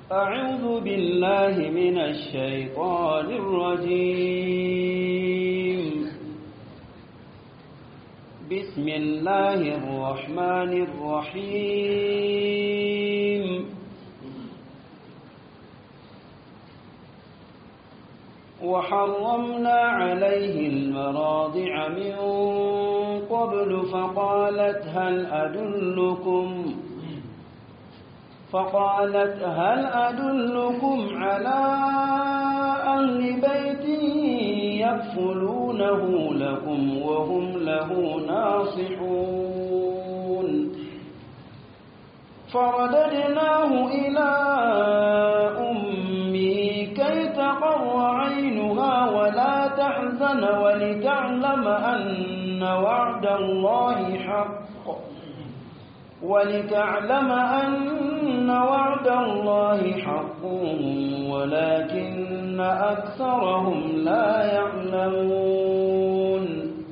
أعوذ بالله من الشيطان الرجيم بسم الله الرحمن الرحيم وحرمنا عليه المراضع من قبل فقالت هل أدلكم على أهل بيت يكفلونه لكم وهم له ناصحون فرددناه إلى أمه كي تقر عينها ولا تحزن ولتعلم أن وعد الله حق ولكن أكثرهم لا يعلمون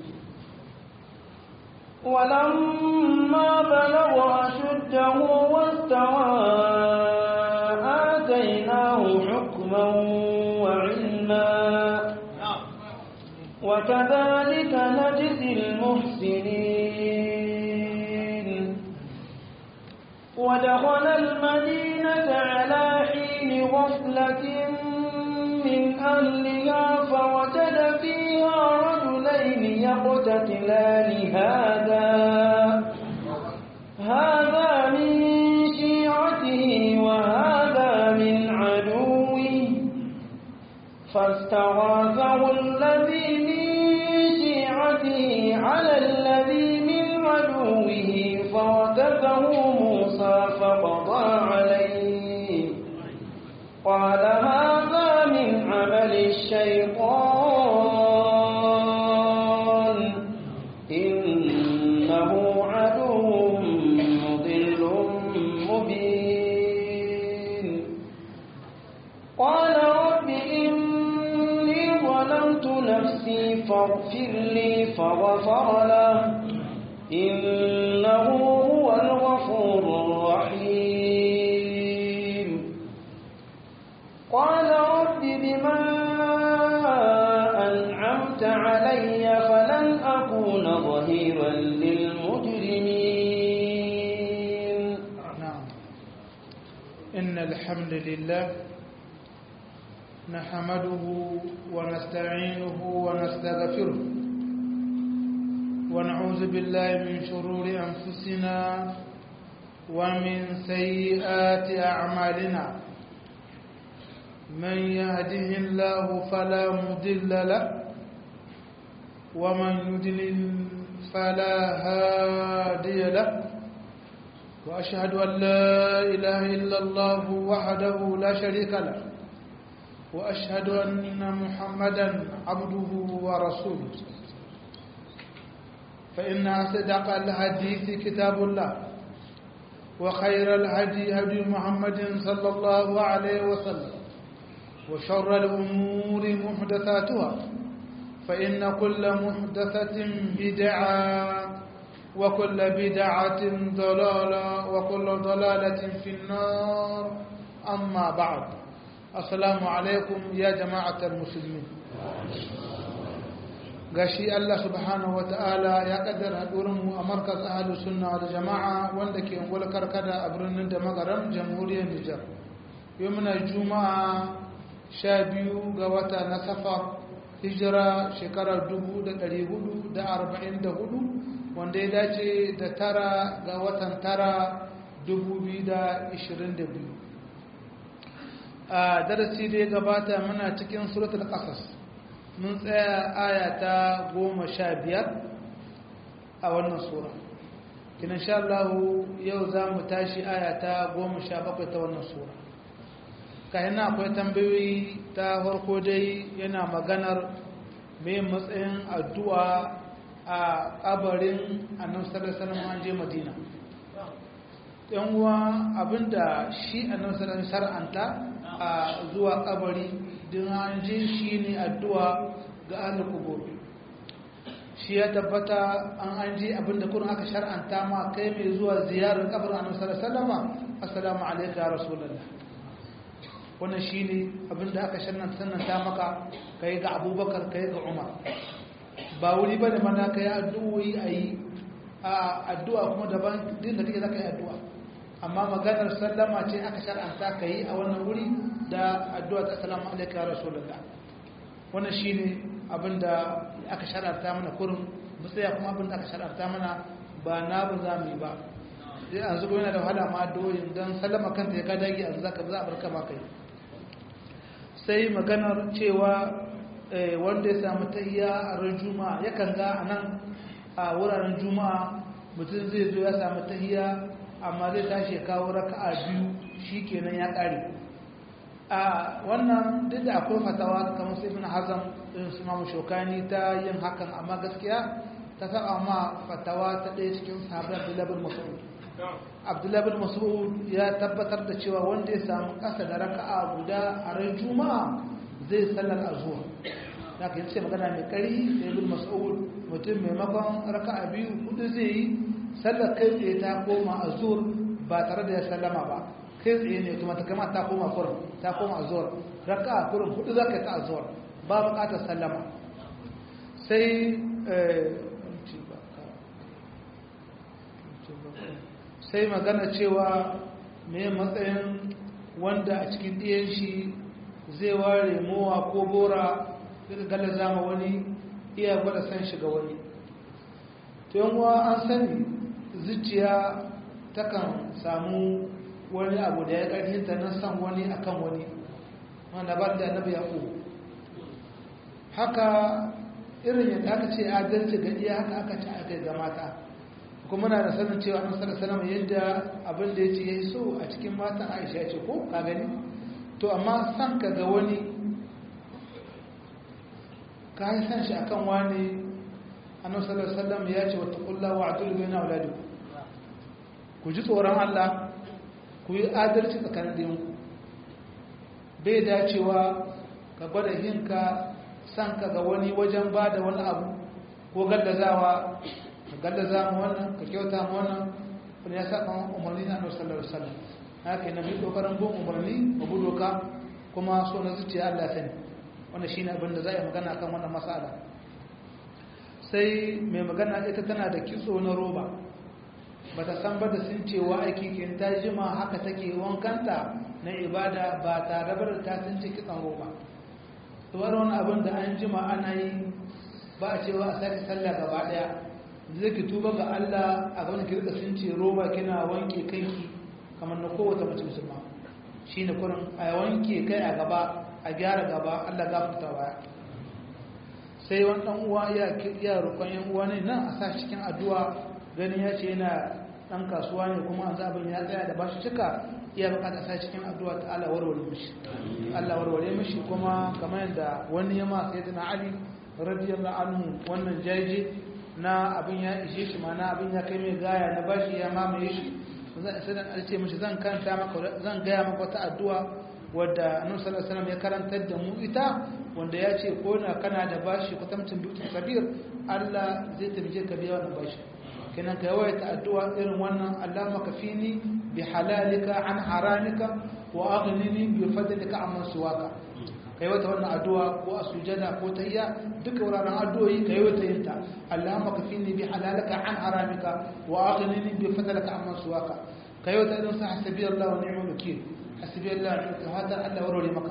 ولما بلغ أشده واستوى آتيناه حكما وعلما وكذلك نجزي المحسنين ودخل المدينة على حين غفلة من أهلها فوجد فيها رجلين يقتتلان هذا من شيعته وهذا من عدوه فاستغاثه الذي من شيعته على الذي من عدوه فوكزه موسى فقضى عليه قال هذا من عمل الشيطان إنه عدو مضل مبين قال رب إني ظلمت نفسي فاغفر لي فغفر له إنه هو الغفور الرحيم قال رب بما أنعمت علي فلن أكون ظهيرا للمجرمين. إن الحمد لله نحمده ونستعينه ونستغفره ونعوذ بالله من شرور أنفسنا ومن سيئات أعمالنا من يهده الله فلا مضل له ومن يضلل فلا هادي له وأشهد أن لا إله إلا الله وحده لا شريك له وأشهد أن محمدا عبده ورسوله فإن أصدق الحديث كتاب الله وخير الهدي هدي محمد صلى الله عليه وسلم وشر الأمور محدثاتها فإن كل محدثة بدعة وكل بدعة ضلالة وكل ضلالة في النار أما بعد السلام عليكم يا جماعة المسلمين gashi Allah subhanahu ta'ala ya kaddara hadurinmu a markaz ahlus sunna wal jama'a wanda ke ungwal karkada a birnin da magaram jamhuriyar Nijar yau muna juma'a 12 ga wata na safar hijira shekarar 1444 wanda ya dace da 9 ga watan 9 2022 a darasi da ya gabata muna cikin suratul qasas mun tsaya aya ta 15 a wannan sura kin insha Allah yau zamu tashi aya ta 17 ta wannan sura kai na akwai tambayoyi ta farko dai yana maganar me matsayin addu'a a kabarin Annabi sallallahu alaihi wasallam an je Madina yan uwa abinda shi Annabi sallallahu alaihi wasallam shar'anta a zuwa kabari din an je shi ne addu'a ga ahlul qubur shi ya tabbata an ji abinda kun aka shar'anta ma kai mai zuwa ziyarar kabarin Annabi sallallahu alaihi wasallam assalamu alayka ya rasulullah wannan shine abinda aka sannanta maka kai ga Abubakar kai ga Umar ba wuri bane mana kai addu'o'i ayi addu'a kuma daban din da kake zaka yi addu'a amma maganar sallama ce aka shar'anta kai a wannan wuri da addu'a ta assalamu alayka ya rasulullah wannan shine abinda aka shar'anta mana kurin musaya kuma abinda aka shar'anta mana ba na ba za mu yi ba sai an zubo yana da wahala ma addu'o'in dan sallama kanta ya ka dage a zaka za a barka ma kai sai maganar cewa wanda ya samu tahiyya a ran juma'a yakan ga anan a wuraren juma'a mutum zai zo ya samu tahiyya amma zai tashi ya kawo raka'a biyu shikenan ya kare a wannan duk da akwai fatawa kamar sai ibn hazm irin su Imam Shawkani ta yin hakan amma gaskiya ta saba ma fatawa ta ɗaya cikin sahabbai Abdullah bin Mas'ud Abdullah bin Mas'ud ya tabbatar da cewa wanda ya samu ƙasa da raka'a guda a ran juma'a zai sallar azhar haka yace magana mai kari sai ibn Mas'ud mutum maimakon raka'a biyu hudu zai yi sallar kai tsaye ta koma azhar ba tare da ya sallama ba kai tsaye ne kuma ta kama ta koma kurin ta koma azhar raka'a kurin hudu zaka ta azhar ba buƙatar sallama sai magana cewa mai matsayin wanda a cikin ɗiyan shi zai ware mowa ko bora daga gala zama wani iya gwada san shiga wani to yanwa an sani zuciya takan samu wani abu da ya ƙarfinta na san wani akan wani wanda ba da annabi yaƙo haka irin yadda aka ce adalci ga iya haka aka ci aka ga mata kuma na da sanin cewa annabi sallallahu alaihi wasallam yadda abin da yace yayi so a cikin matan Aisha ce ko ka gani to amma san ka ga wani ka yi san shi akan wani annabi sallallahu alaihi wasallam ya ce wattaqullaha wa'dulu baina auladikum ku ji tsoron Allah ku yi adalci tsakanin ɗiyanku bai dacewa ka gwada hinka san ka ga wani wajen ba da wani abu ko gallazawa ka gallaza mu wannan ka kyauta mu wannan wani ya saka umarni na annabi sallallahu alaihi wasallam haka ne mai kokarin bin umarni mu doka kuma so na zuciya Allah sani wannan shine abin da za a magana kan wannan mas'ala sai mai magana ita tana da kitso na roba bata san ba da sun cewa aiki kin ta jima haka take wankanta na ibada ba tare da ta sun ce kitson roba to wani abin da an jima ana yi ba a cewa a sake sallah gaba daya zai ki tuba ga Allah a gaban ki rika sun ce roba kina wanke kanki kamar na kowace mace musulma shine kurin a wanke kai a gaba a gyara gaba Allah gafarta baya sai wani dan uwa ya roƙon yan uwa ne nan a sa cikin addu'a ganin ya ce yana dan kasuwa ne kuma an zabin ya tsaya da bashi cika iya bukata sa cikin addu'a ta Allah warware mishi Allah warware mishi kuma kamar yadda wani ya ma sayyidina Ali radiyallahu anhu wannan jaji na abin ya ishe shi mana abin ya kai mai gaya na bashi ya mamaye shi sai an ce mishi zan kanta maka zan gaya maka wata addu'a wadda Annabi sallallahu alaihi wasallam ya karantar da mu ita wanda ya ce ko na kana da bashi kwatamcin dutsen kabir Allah zai tabbije ka biya wannan bashi kenan ka yawaita addu'a irin wannan Allahumma kafini bi halalika an haramika wa aghnini bi fadlika amman suwaka ka yawaita wannan addu'a ko a sujada ko tahiyya duka wuraren addu'o'i ka yawaita yin ta Allahumma kafini bi halalika an haramika wa aghnini bi fadlika amman suwaka ka yawaita irin sa hasbiyallahu wa ni'mal wakeel hasbiyallahu wa hada Allah warware maka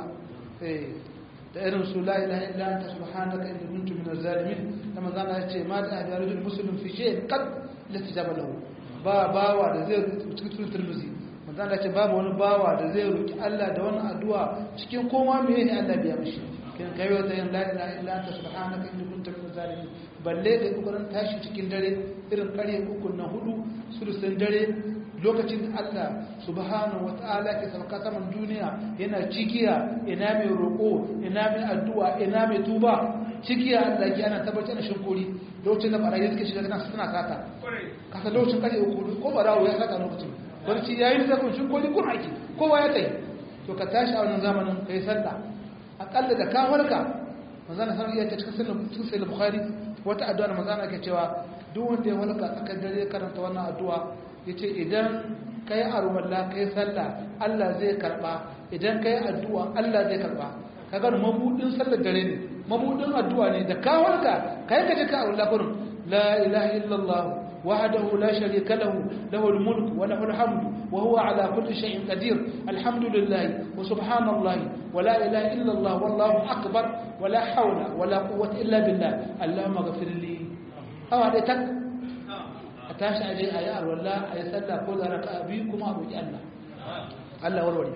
da irin su la ilaha illa anta subhanaka inni kuntu minaz zalimin kama zana yace ma da rajul muslim fi shay'in qad latijaba lahu ba bawa da zai cikin turmuzi manzon Allah ce babu wani bawa da zai roki Allah da wani addu'a cikin koma meye ne Allah biya mishi kin kai wata yin la ilaha illa anta subhanaka inni kuntu minaz zalimin balle da kokarin tashi cikin dare irin ƙarye uku na hudu sulusun dare lokacin Allah subhanahu wata'ala ke sauka saman duniya yana cikiya ina mai roƙo ina mai addu'a ina mai tuba cikiya Allah ke ana tabbatar da shinkuri lokacin da barayi suke shiga kana suna sata kasa lokacin kare uku ko barawo ya saka lokacin barci yayin da kun shinkuri kun aiki kowa ya tayi to ka tashi a wannan zamanin kai sallah akalla da ka farka manzon sallallahu alaihi wasallam ya ce cikin sahih bukhari wata addu'a manzon ke cewa duk wanda ya walka tsakar dare karanta wannan addu'a yace idan kai arwalla kai sallah Allah zai karba idan kai addu'a Allah zai karba kaga mabudin sallar dare ne mabudin addu'a ne da kawarka kai ka ka arwalla kurum la ilaha illallah wahdahu la sharika lahu lahul mulku wa lahul hamdu wa huwa ala kulli shay'in qadir alhamdulillah wa subhanallahi wa la ilaha illallah wallahu akbar wa la hawla wa la quwwata illa billah allahumma ighfir li awa dai tak a tashi aje ayi arwalla ayi sallah ko da raka'a biyu kuma a roki Allah Allah warware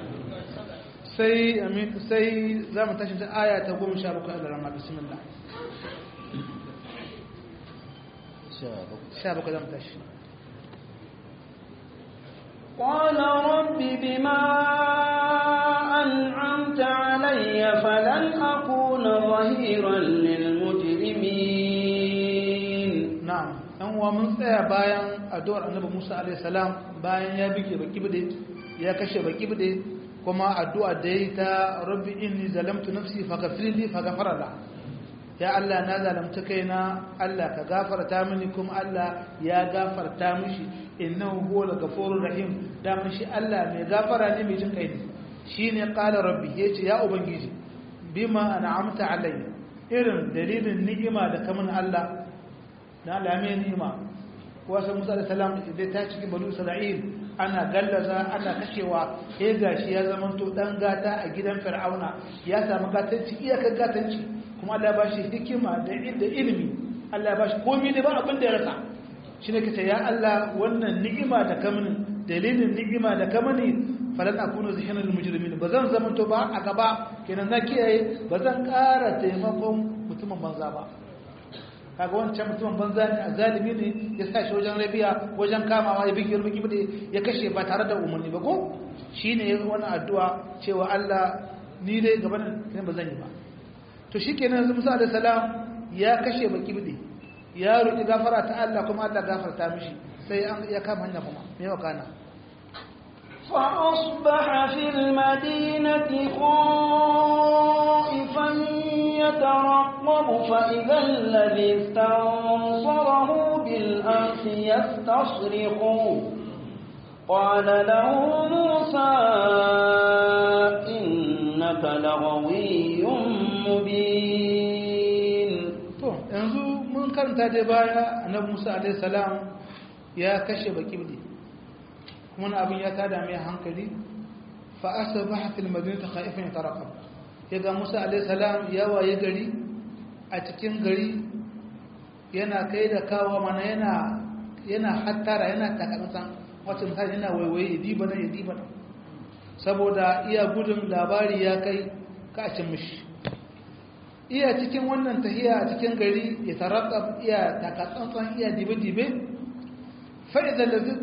sai amin sai zamu tashi da aya ta 17 Allah bismillah 17 zamu tashi قال رب بما أنعمت علي فلن أكون ظهيرا للمجرمين نعم أن ومن tsaya bayan addu'ar Annabi Musa alaihi salam bayan ya bige baki bide ya kashe baki bide kuma addu'a da yi ta rabbi inni zalamtu nafsi faghfir li faghfara la ya Allah na zalamta kaina Allah ka gafarta mini kuma Allah ya gafarta mishi innahu huwal ghafurur rahim dan shi Allah mai gafara ne mai jin kai ne shine qala rabbi yace ya ubangiji bima an'amta alayya irin dalilin ni'ima da kamun Allah na Allah mai ni'ima wasu Musa da salam da ta cikin banu Isra'il ana gallaza ana kashewa sai gashi ya zamanto dan gata a gidan Fir'auna ya samu gatanci iyakar gatanci kuma Allah ba shi hikima da ilimi Allah ba shi komai ne ba abin da ya rasa shi ne kace ya Allah wannan ni'ima da kamani dalilin ni'ima da kamani falan akunu zahiran lil mujrimin bazan zamanto ba a gaba kenan na kiyaye bazan ƙara taimakon mutumin banza ba kaga wancan mutumin banza ne azalimi ne ya sa shi wajen rabiya wajen kamawa ya bigi rubuki bude ya kashe ba tare da umarni ba ko shine wannan addu'a cewa Allah ni dai gaban ne bazan yi ba to shikenan Musa alaihi salam ya kashe baki bude ya roki gafara ta Allah kuma Allah gafarta mishi sai ya kama hanya kuma me yau kana فأصبح في المدينة خائفا يترقب فإذا الذي استنصره بالأمس يستصرخه قال له موسى إنك لغوي مبين yanzu mun karanta da baya annabi Musa alaihi salam ya kashe bakibdi kuma abin ya tada mai hankali fa asbaha fil madinati khaifan yatarqab yaga Musa alaihi salam ya waye gari a cikin gari yana kai da kawo mana yana hattara yana takamatsan wato misali yana waiwaye diba na saboda iya gudun labari ya kai ka cin mishi iya cikin wannan tahiya a cikin gari ya tarqab iya takatsantsan iya dibe fa'ida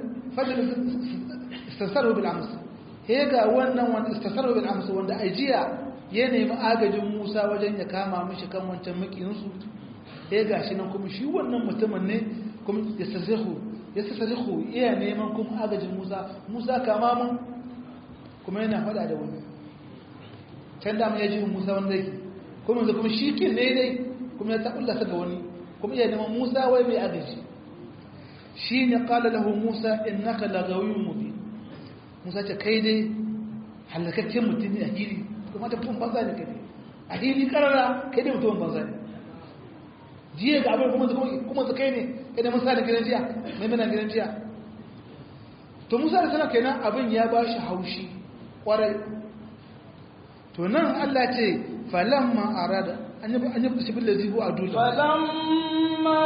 istasaru bil ams he ga wannan wanda istasaru bil ams wanda ajiya ya nemi agajin Musa wajen ya kama mishi kan wancan makiyin su he ga shi nan kuma shi wannan mutumin ne kuma yastasrihu iya neman kuma agajin Musa kama mun kuma yana fada da wani can da mu yaji Musa wanda yake kuma yanzu kuma shi kin ne dai kuma ya tabulla ga wani kuma iya neman Musa wai mai agaji shi ne kala lahu Musa innaka lagawiyyun mubin Musa ce kai dai halakaccen mutum ne a hili kuma ta mutum banza ne kai a hili karara kai dai mutum banza ne jiya ga abin kuma su kai ne kai da Musa da gidan jiya mai mana gidan jiya to Musa da sana kenan abin ya ba shi haushi kwarai to nan Allah ce falamma arada an yi shi bil ladhi huwa adul falamma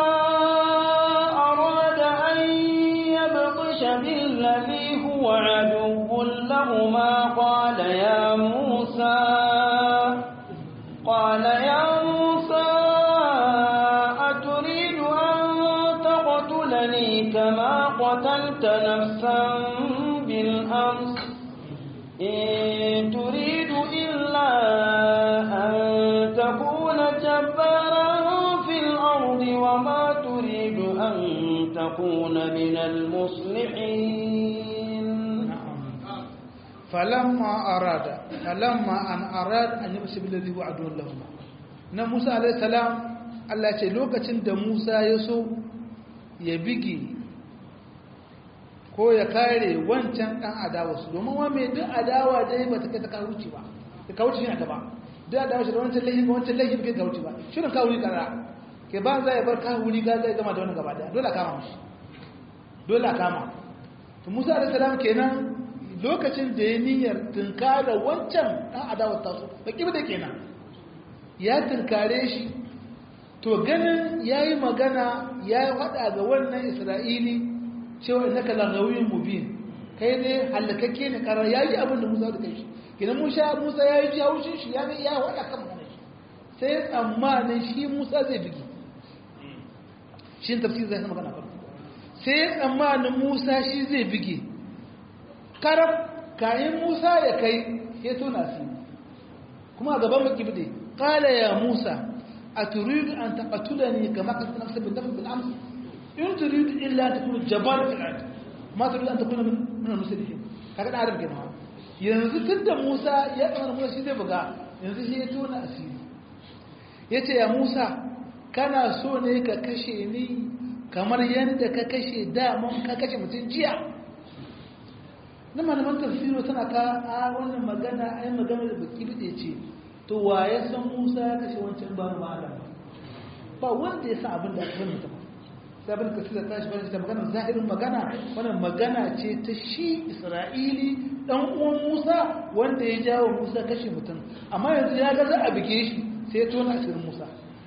arada an yabtasha bil ladhi huwa aduwwun lahumā qala ya Mūsā aturidu an taqtulani kamā qatalta nafsan bil ams in turidu illa an takuna jabbaran fil ardi wa ma turidu an takuna minal muslihin. falamma an arada an yamshi bil ladhi huwa aduwwun lahum na Musa alayhi salam Allah ce lokacin da Musa ya so ya bige ko ko ya kare wancan ɗan adawa su domin wa mai duk adawa dai ba ta kai ta kawuci ba ta kawuci shi a gaba duk adawa shi da wancan laifin ga wancan laifin kai kawuci ba shi ne kawuri kara ke ba za ya bar kawuri ga zai gama da wani gaba daya dole a kama mashi dole a kama to musa alaihi salam kenan lokacin da ya niyyar tunkara wancan ɗan adawar tasu baki da kenan ya tunkare shi to ganin ya yi magana ya yi faɗa ga wannan isra'ili cewa ina ka lagawin mubin kai ne hallakakke ne karar ya yi abin da musa da kai shi gina musa ya yi ji haushin shi ya faɗa kan mana shi sai tsammanin shi musa zai bigi shi tafsir zai magana farko sai tsammanin musa shi zai bigi karab kayan musa ya kai ya tona su kuma a gaban makibde kala ya musa a turidu an taɓatula ne ga makasar nafsa bin nafsa bin amsa in turidu illa ta kuna jabar fil'ad ma turidu an ta kuna nuna musulmi kaga ɗan adam ke nawa yanzu tun da musa ya tsammanin musa shi zai buga yanzu shi ya tona asiri ya ce ya musa kana so ne ka kashe ni kamar yadda ka kashe daman ka kashe mutum jiya na malaman tafsiro tana ka a wannan magana ai magana da baki bide ce to wa ya san Musa ya kashe wancan ba malam ba wanda ya san abin da aka mutum sai abin ka tsira tashi bane ta magana zahirin magana wannan magana ce ta shi Isra'ili dan uwan Musa wanda ya jawo Musa kashe mutum amma yanzu ya ga za a bige shi sai ya tona asirin Musa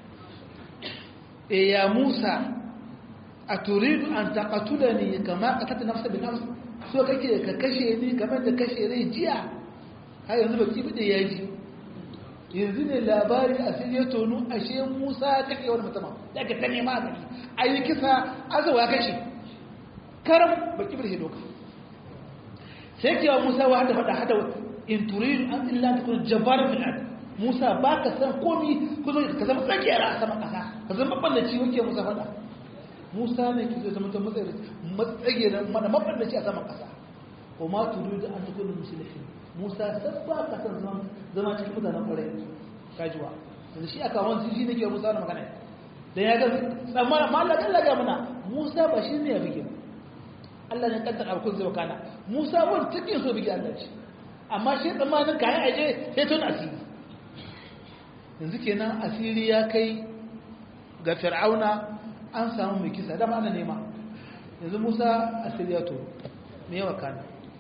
ya Musa aturidu an taqatulani kama qatalta nafsa bin nafs so kake ka kashe ni kamar da kashe rai jiya har yanzu baki bide yaji yanzu ne labari a sai ya tonu ashe Musa ya kashe wani mutum da ka tane ma gari ayi kisa azawa kashe karam baki bide doka sai kiwa Musa wa hada hada in turidu an illa takun jabbar fil ard Musa baka san komi kuzo ka zama tsakiyar a sama kasa ka zama ballaci wake Musa fada Musa ne ke zama ta matsage da mabandaci a saman ƙasa ko ma tudu da an tukunu musulmi Musa sabba ka san zama cikin mutanen ƙwarai kajuwa yanzu shi aka wani shi ne ke Musa na magana dan ya ga tsammana ma Allah Allah ga mana Musa ba shi ne ya bige Allah ne kaddar abkun zai kana Musa wani take so bige Allah ce amma shi tsammanin kai aje sai tun asiri yanzu kenan asiri ya kai ga Fir'auna an samu mai kisa dama ana nema yanzu Musa asiriyato me yawa kana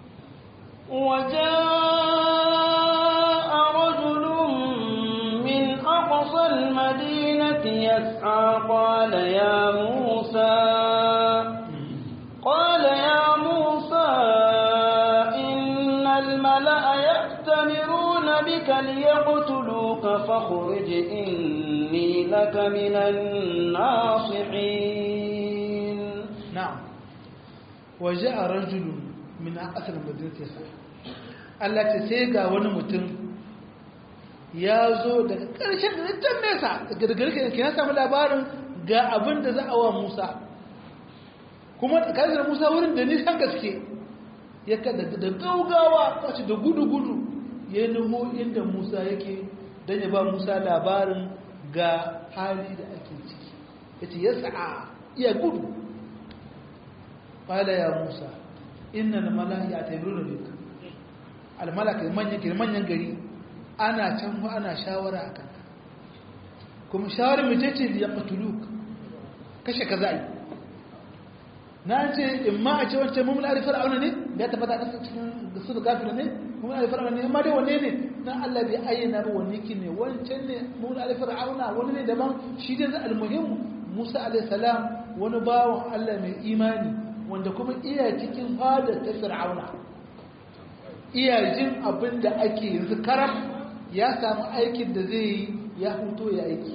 وجاء رجل من أقصى المدينة يسعى قال يا موسى إن الملأ يأتمرون بك ليقتلوك فاخرج إني لك من الناصحين نعم وجاء رجل من أقصى المدينة يسعى Allah ta sai ga wani mutum ya zo daga ƙarshen can nesa daga garke ke na samu labarin ga abin da za a wa Musa kuma tsakanin da Musa wurin da nisan gaske ya kada da gaugawa wacce da gudu-gudu ya nuho inda Musa yake don ya ba Musa labarin ga hali da ake ciki ya ce ya sa'a iya gudu ƙwada ya Musa inna na mala'i a taibiru da duka almalaka manyan gari ana can ana shawara a kanka kuma shawarar mace ce da ya fatuluk kashe ka za'i na ce in ma a ce wancan mummun arifar auna ne da ya tabbata a cikin gasu da gafira ne mummun arifar auna ne ma dai wanne ne na Allah bai ayyana ba wanne ki ne wancan ne mummun arifar auna wani ne daban shi dai za almuhim Musa alaihi salam wani bawan Allah mai imani wanda kuma iya cikin fadar ta fir'auna iya jin abin da ake yanzu karam ya samu aikin da zai yi ya huto ya aiki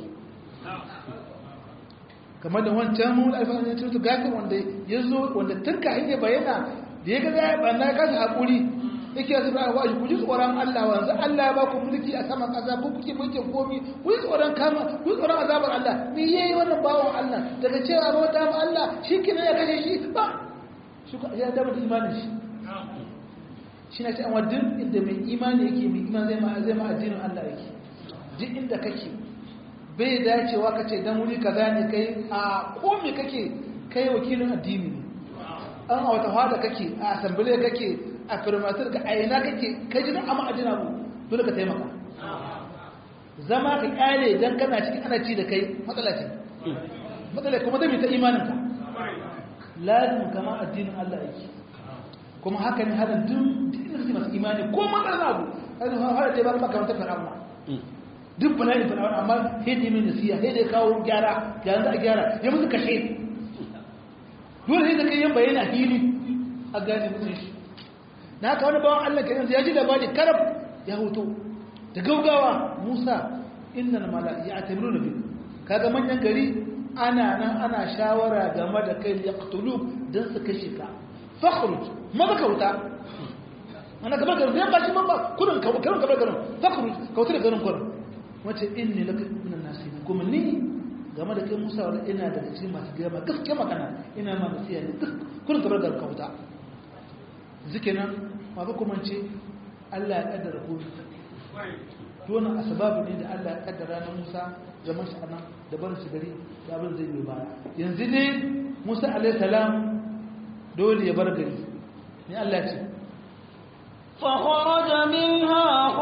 kamar da wancan mun alfahari ne tutu gafin wanda ya zo wanda turka hanyar bayyana da ya gaza ya ɓanna kasa haƙuri yake yasu da awa ku ji tsoron Allah wanzu Allah ya ba ku mulki a saman ƙasa ko kuke mulkin komi ku yi tsoron kama ku yi tsoron azabar Allah me yayi wannan bawon Allah daga cewa ba wata ma Allah shi kina ya kashe shi ba shi ya dama da imanin shi shi na ce an wadin inda mai imani yake mai iman zai ma addinin Allah yake duk inda kake bai dacewa ka ce dan wuri kaza ne kai a komi kake kai wakilin addini ne an a wata fada kake a asambile kake a firmatar ka aina kake kai jinin amma ajina bu dole ka taimaka zama ka kyale dan kana cikin ana ci da kai matsala ce matsala kuma zai ta imaninka lazim kama addinin Allah yake kuma haka ne hadan duk masu imani ko matsala abu har da ba makarantar fir'auna duk bala'i fir'auna amma sai da min nasiya sai da kawo gyara yanzu a gyara ya musu kashe dole sai da kai yan bayani a hili a gane mutum shi na haka wani bawan Allah kenan ya ji labari karab ya hoto da gaugawa Musa innal mala'i ya'tamiruna bi kaga manyan gari ana nan ana shawara game da kai yaqtulu dan su kashe ka fakhruj mabakauta ana kamar garin zai bashi mamba kudin karin fakhruj kautar da garin kurin wace inni laka minan nasihin kuma ni game da kai Musa wala ina da cikin masu gaba gaskiya magana ina ma nasiha ne kurin kabar da kauta zikinan ma ba kuma ce Allah ya kaddara ku dole asbabu ne da Allah ya kaddara na Musa zaman shi anan da barin shi gari da abin zai yi baya yanzu ne Musa alaihi salam dole ya bar gari ne Allah ce fa kharaja minha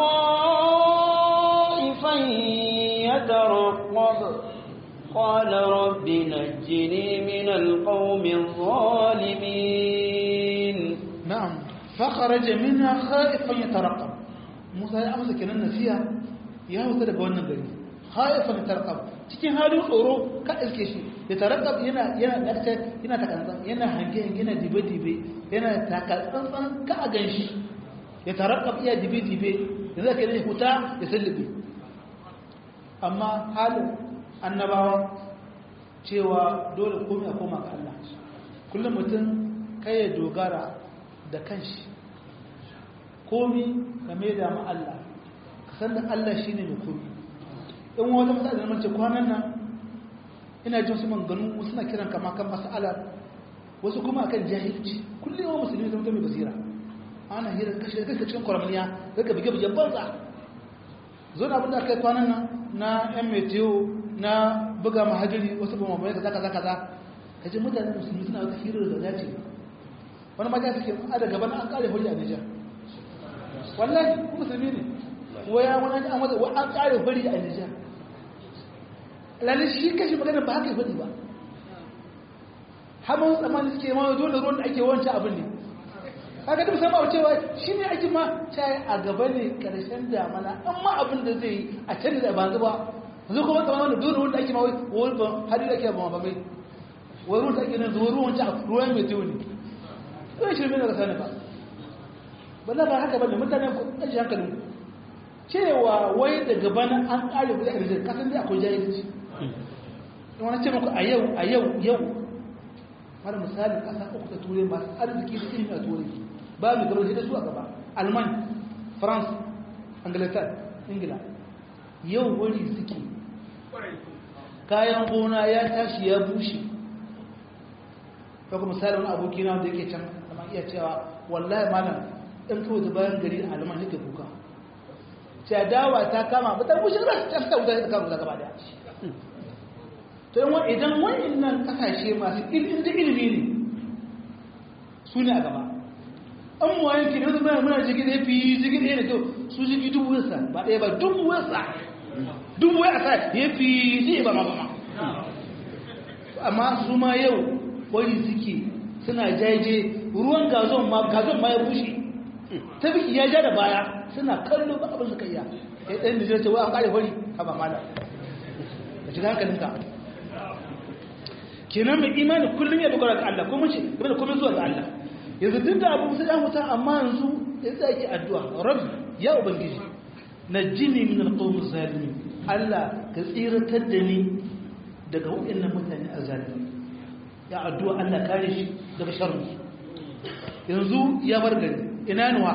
khaifan yatarqab qala rabbi najjini min alqawmi adh-dhalimin na'am fa kharaja minha khaifan yatarqab Musa ya amsa kenan nasiha ya huta daga wannan gari khaifan yatarqab cikin halin tsoro ka iske shi ya tarakab yana takantsan yana hange yana dibe-dibe yana takantsan ka a ganshi ya tarakab iya dibe-dibe da zai kai huta ya sallube amma halin annabawa cewa dole komai a koma ga Allah kullum mutum kai ya dogara da kanshi komai ka mai da ma Allah ka san da Allah shine mai komai in wata matsala da mace kwanan nan ina jin su manganu wasu na kiran kama kan mas'alar wasu kuma akan jahilci kullum yawan musulmi zama mai basira ana hira kashe cikin kwaramniya zaka bige bige banza zo na abinda kai kwanan nan na yan meteo na buga mahajiri wasu ba mamaye kaza kaza kaza kaje mutane musulmi suna wata hira da dace wani ma suke a da gaban an kare hori a Nijar wallahi musulmi ne waya wani an wata an kare hori a Nijar lalle shi kashi magana ba haka faɗi ba haman tsammanin suke ma dole ruwan da ake wancan abin ne haka duk sama cewa shi ne ake ma cayi a gaba ne karshen damana amma abin da zai yi a can da ba zuba zo kuma tsammanin da dole ruwan da ake ma wani ban hadi da ake ba ba mai wani ruwan da ake nan zuwa ruwan can ruwan mai tewu ne ɗaya shirme na rasa ne ba balla ba haka ba ne mutane ku ɗaji hankalin cewa wai daga bana an ƙare kuɗi a rijiyar kasan dai akwai jahilci wani ce muku a yau mara misalin ƙasa uku ta turai masu arziki da ilimi a turai ba mu gabar da su a gaba alman france ingila yau wani suke kayan gona ya tashi ya bushe kaga misalin wani abokina wanda yake can amma iya cewa wallahi malam ɗan kawai da bayan gari a alman yake kuka ce dawa ta kama ba ta bushe za ta ta wuta ta kama gaba daya to yawan idan wa'annan kasashe masu ilimi ne su ne a gaba an mu yanki ne zama muna jigi da fi jigi da to su jigi dubu wasa ba ɗaya ba dubu wasa ya fi zai ba ma amma su ma yau wani suke suna jaje ruwan gazon ma ya bushe ta biki ya ja da baya suna kallo ba abin suka iya ya ɗan da jirce wa an ƙare hori a ba mala da shiga hankalinka kenan mai imani kullum ya dogara ga Allah kuma ce game da komai zuwa ga Allah yanzu duk da abu sai ya mutu amma yanzu ya tsaki addu'a rabbi ya ubangiji najjini min alqawmi zalimin Allah ka tsiratar da ni daga waɗannan mutane azzalimi ya addu'a Allah kare shi daga sharri yanzu ya bar gari ina nuwa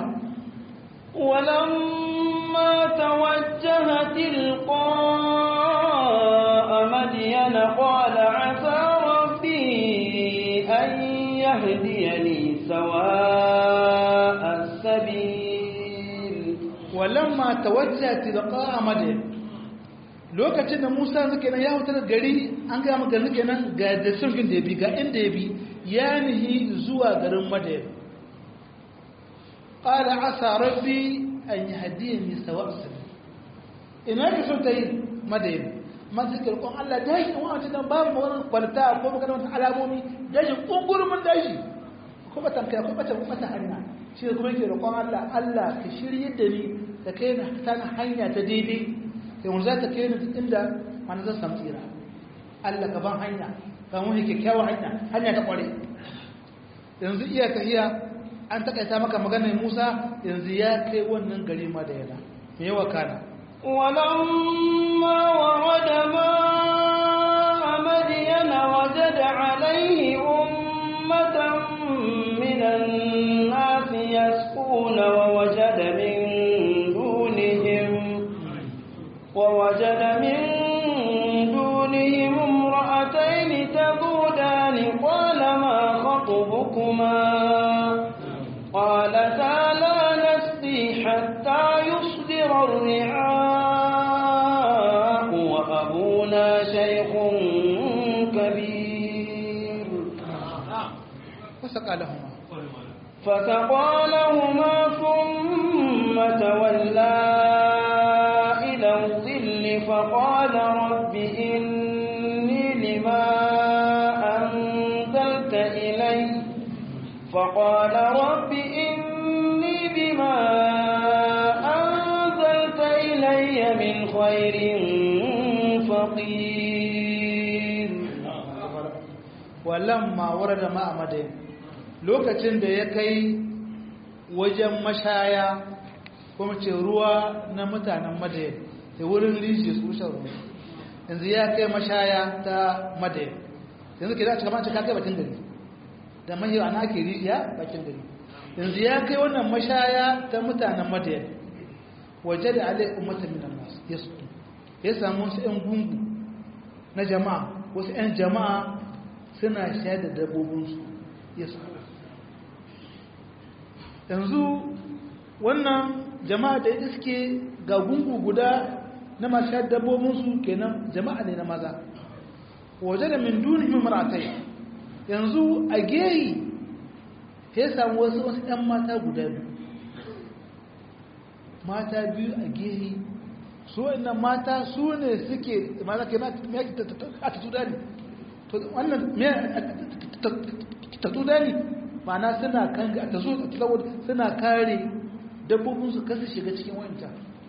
ولما توجه تلقاء مدين قال عسى ربي أن يهديني سواء السبيل ولما توجه تلقاء مدين lokacin da Musa suke nan ya hutar gari an ga maka suke nan ga da sulhin da ya bi ga inda ya bi ya nihi zuwa garin madayan qala asa rabbi an yahdini sawa'a sabil ina ke so ta yi madayan mazikir kon Allah dashi wani dan babu wani kwalta ko magana wani alamomi dashi kungurumin dashi ko batan kai ko bata hanya shi kuma yake roƙon Allah Allah ka shirye da ni ka kai na ta hanya ta daidai sai mun za ta kai ni inda man zan samu tsira Allah ka ban hanya ka mun yake kyakkyawan hanya ta kware yanzu iya tahiya an takaita maka maganar Musa yanzu ya kai wannan gari ma da yana me yawa kana ولما ورد ماء مدين وجد عليه أمة من الناس يسقون ووجد من دونهم امرأتين تذودان قال ما خطبكما قالتا لا نسقي حتى يصدر الرعاء وأبونا شيخ كبير فسقى لهما ثم تولى إلى الظل فقال رب إني لما أنزلت إلي بما أنزلت إلي من خير فقير ولما ورد ماء مدين lokacin da ya kai wajen mashaya kuma ce ruwa na mutanen madayin da wurin rijiya su shan ruwa yanzu ya kai mashaya ta madayin yanzu ke za a cika manci kakai bakin gari da mahiyo ana ke rijiya bakin gari yanzu ya kai wannan mashaya ta mutanen madayin waje da alai ummata minan nasu ya samu wasu 'yan gungu na jama'a wasu 'yan jama'a suna shayar da dabbobinsu ya su yanzu wannan jama'a da iske ga gungu guda na masu dabbobinsu kenan jama'a ne na maza waje da min duni maratai yanzu a geyi ya samu wasu 'yan mata guda biyu mata biyu a geyi su wannan mata su ne suke mata ke a tattuda ne wannan tattuda ne ma'ana suna kan ta zo saboda suna kare dabbobinsu kasu shiga cikin wanta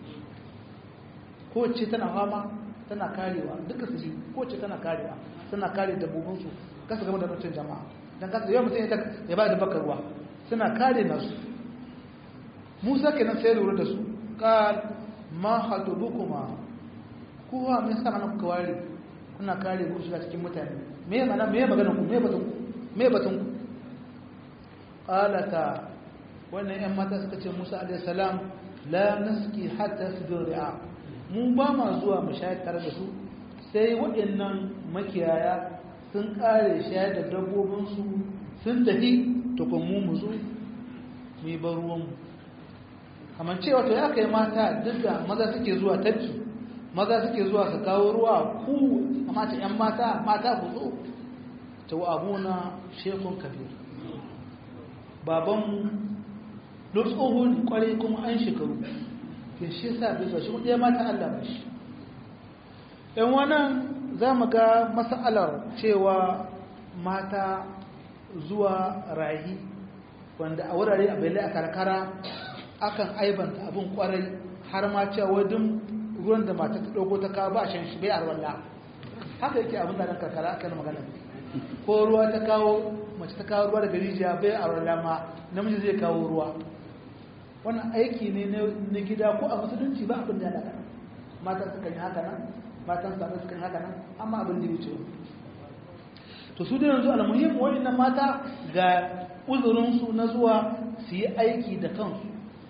kowace tana fama tana karewa duka su ji kowace tana karewa suna kare dabbobinsu kasu gama da mutum jama'a don kasu yawan mutum ya ba da bakar ruwa suna kare nasu musa kenan sai lura da su kal ma haɗubu kuma kowa mai sama na kuka ware kuna kare ku shiga cikin mutane me magana ku me batun ku qalata wannan ƴan mata suka ce Musa alayhi salam la naski hatta suduri'a mu ba ma zuwa mu shayar tare da su sai waɗannan makiyaya sun kare shayar da dabbobin su sun tafi to kun mu zo mu bar ruwan mu kamar cewa to ya kai mata duk da maza suke zuwa tafki maza suke zuwa su kawo ruwa ku amma ta ƴan mata ku zo ta abuna shekun kabir babanmu don tsohon kwarai kuma an shekaru ke shi sa bai zuwa shi ɗaya mata Allah ba shi ‘yan wannan za mu ga matsalar cewa mata zuwa rahi wanda a wurare a bailai a karkara akan aibanta abin kwarai har ma cewa wadin ruwan da mata ta ɗauko ta kawo ba shan shi bai arwalla haka yake abin da nan karkara aka yi magana ko ruwa ta kawo mace ta kawo ruwa daga rijiya bai a rama namiji zai kawo ruwa wannan aiki ne na gida ko a musulunci ba abin da ya daga matan suka yi haka nan matan sabai suka yi haka nan amma abin da ya wuce to su da yanzu almuhim waɗannan mata ga uzurinsu na zuwa su yi aiki da kansu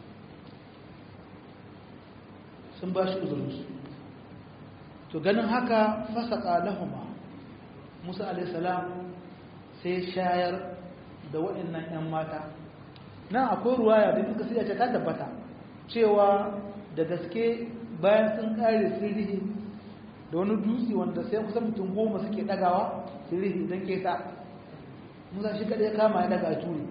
sun ba shi uzurinsu to ganin haka fasaka lahuma Musa alaihissalam sai shayar da waɗannan 'yan mata nan akwai ruwaya da duka sai ce ta tabbata cewa da gaske bayan sun kare sirrihi da wani dutse wanda sai kusan mutum 10 suke ɗagawa sirrihi don keta musa shi kada ya kama ya daga turi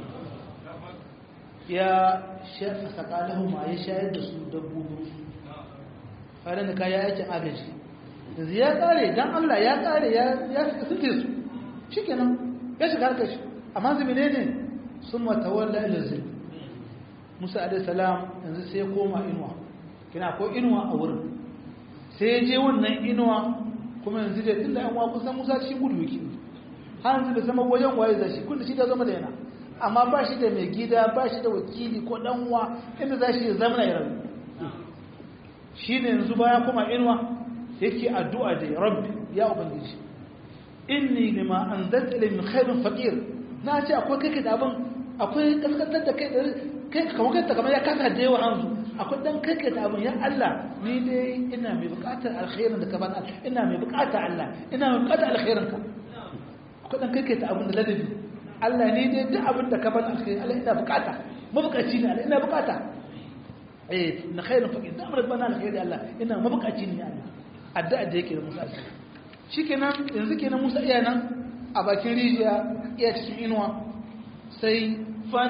ya shafa sakalahu ma ya shayar da su dabbobi fara da kaya aikin agaji yanzu ya kare dan Allah ya kare ya suke su shikenan ya shiga harkar shi amma zai ne sun matawalla ila zai musa alaihi salam yanzu sai ya koma inuwa kina ko inuwa a wurin sai ya je wannan inuwa kuma yanzu da tunda yan uwa kusan musa shi gudu yake har yanzu da sama wajen waye za shi kun shi da zama da yana amma ba shi da mai gida ba shi da wakili ko dan uwa inda za shi zama ya rabu shi ne yanzu baya kuma inuwa yake addu'a da rabbi ya ubangiji inni lima anzalta ilayhi min khairin faqir na ce akwai kai da abin akwai kaskantar da kai kamar ya kasa da yawa hanzu akwai dan kai da abin ya Allah ni dai ina mai bukatar alkhairin da ka bani ina mai bukatar Allah ina mai bukatar alkhairin ka akwai dan kai da abin da ladabi Allah ni dai duk abin da ka bani alkhairin Allah ina bukata mabukaci ne Allah ina bukata na khairin faqir da amrat bana alkhairi Allah ina mabukaci ne Allah addu'a da yake da Musa shikenan yanzu kenan Musa iya nan a bakin rijiya iya cikin inuwa sai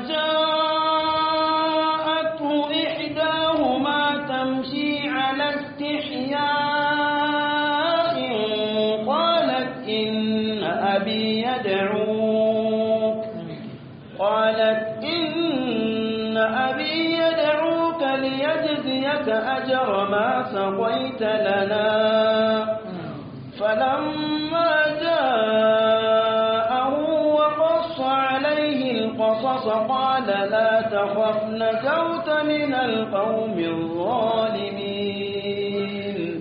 فجاءته إحداهما تمشي على استحياء قالت إن أبي يدعوك ليجزيك أجر ما سقيت لنا فلما جاءه وقص عليه القصص قال لا تخف نجوت من القوم الظالمين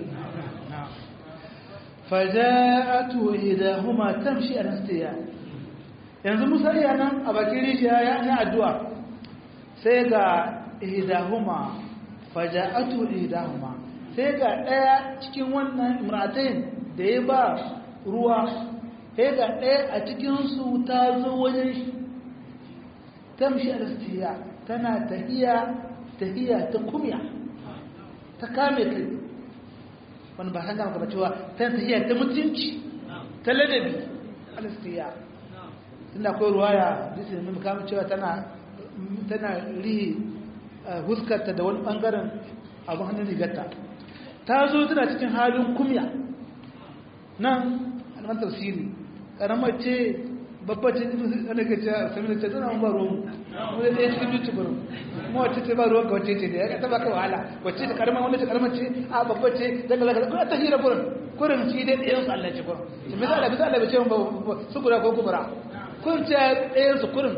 فجاءته إحداهما تمشي على استحياء yanzu Musa iya nan a bakin rijiya ya yi addu'a sai ga ihdahuma faja'atu ihdahuma sai ga ɗaya cikin wannan imratain da ya ba ruwa sai ga ɗaya a cikinsu ta zo wajen shi tamshi al-istiya tana tahiya ta kumya ta kame kai wani ba hanga maka cewa tana tahiya ta mutunci ta ladabi al-istiya tunda akwai ruwaya duk da mun kama cewa tana rihi huskarta da wani bangaren abin hannun rigarta ta zo tana cikin halin kumya nan alman tafsiri karamar ce babbar ce ana ga ce sami da ce tana ba ruwan mu da ɗaya cikin bici gurin kuma wacce ce ba ruwan ga wacce ce da ya ta baka wahala wacce ce karamar wanda ce karamar ce a babbar ce daga laga kuma ta hira gurin shi dai ɗayan su Allah ce gurin misali bai ce su gura ko kubura kun ce ɗayan su kurin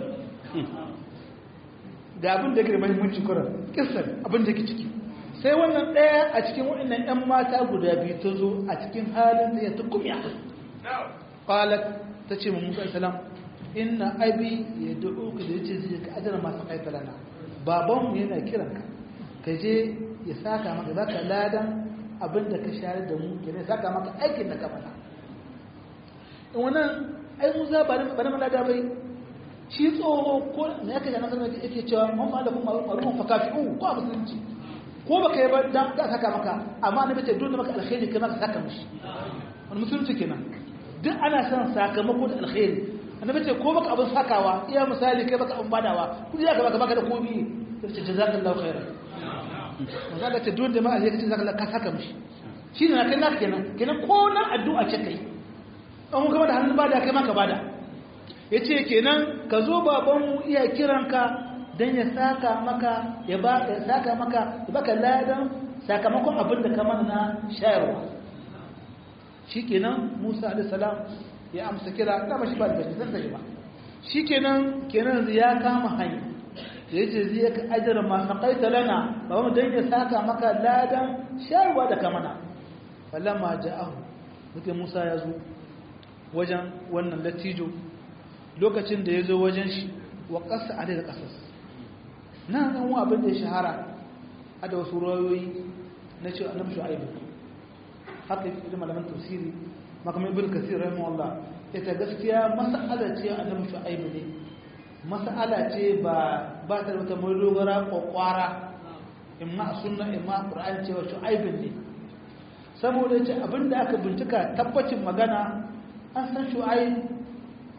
da abin da ke da mahimmanci kurin kisan abin da ke ciki sai wannan ɗaya a cikin waɗannan 'yan mata guda biyu ta zo a cikin halin da ya ta kumya ƙwalat ta ce mu musa salam inna abi ya da'o ka da yace zai ka ajiyar masu ƙaita lana babanmu yana kiranka ka je ya saka maka za ka ladan abin da ka shayar da mu ya saka maka aikin da ka fata in wannan ai musa ba da malada bai shi tsoho ko ne yake yana sanar yake cewa mun malakum ma'rufun fakafi'u ko a musulunci ko baka yi ba dan ka saka maka amma na bace dole maka alkhairi kai maka saka mishi wannan musulunci kenan duk ana son sakamako da alkhairi annabi ce ko baka abin sakawa iya misali kai baka abin badawa kudi ya baka da komi sai jazakallahu khairan manzo Allah ce dole ma alheri jazakallahu ka saka mishi shine na kai naka kenan ko na addu'a ce kai an kuma da hannun bada kai maka bada yace kenan ka zo babanmu iya kiranka dan ya saka maka ya baka ladan sakamakon abin da ka mana na shayarwa shikenan Musa alaihi salam ya amsa kira da ba shi ba da san da ba shikenan ya kama hanya yace zai ka ajra ma saqaita lana babanmu dan ya saka maka ladan shayarwa da ka mana falamma ja'ahu muke Musa ya zo wajen wannan latijo lokacin da ya zo wajen shi wa ƙasa a da ƙasas na nan wa abin da ya shahara a da wasu rayoyi na ce annabi shu'aibu haka yi da malaman tafsiri makamai ibn kasir rahimahullah ita gaskiya mas'ala ce annabi shu'aibu ne mas'ala ce ba ta da wata mai dogara kwakwara imma a sunna imma a qur'ani cewa shu'aibu ne saboda ce abin da aka bincika tabbacin magana an san shu'aib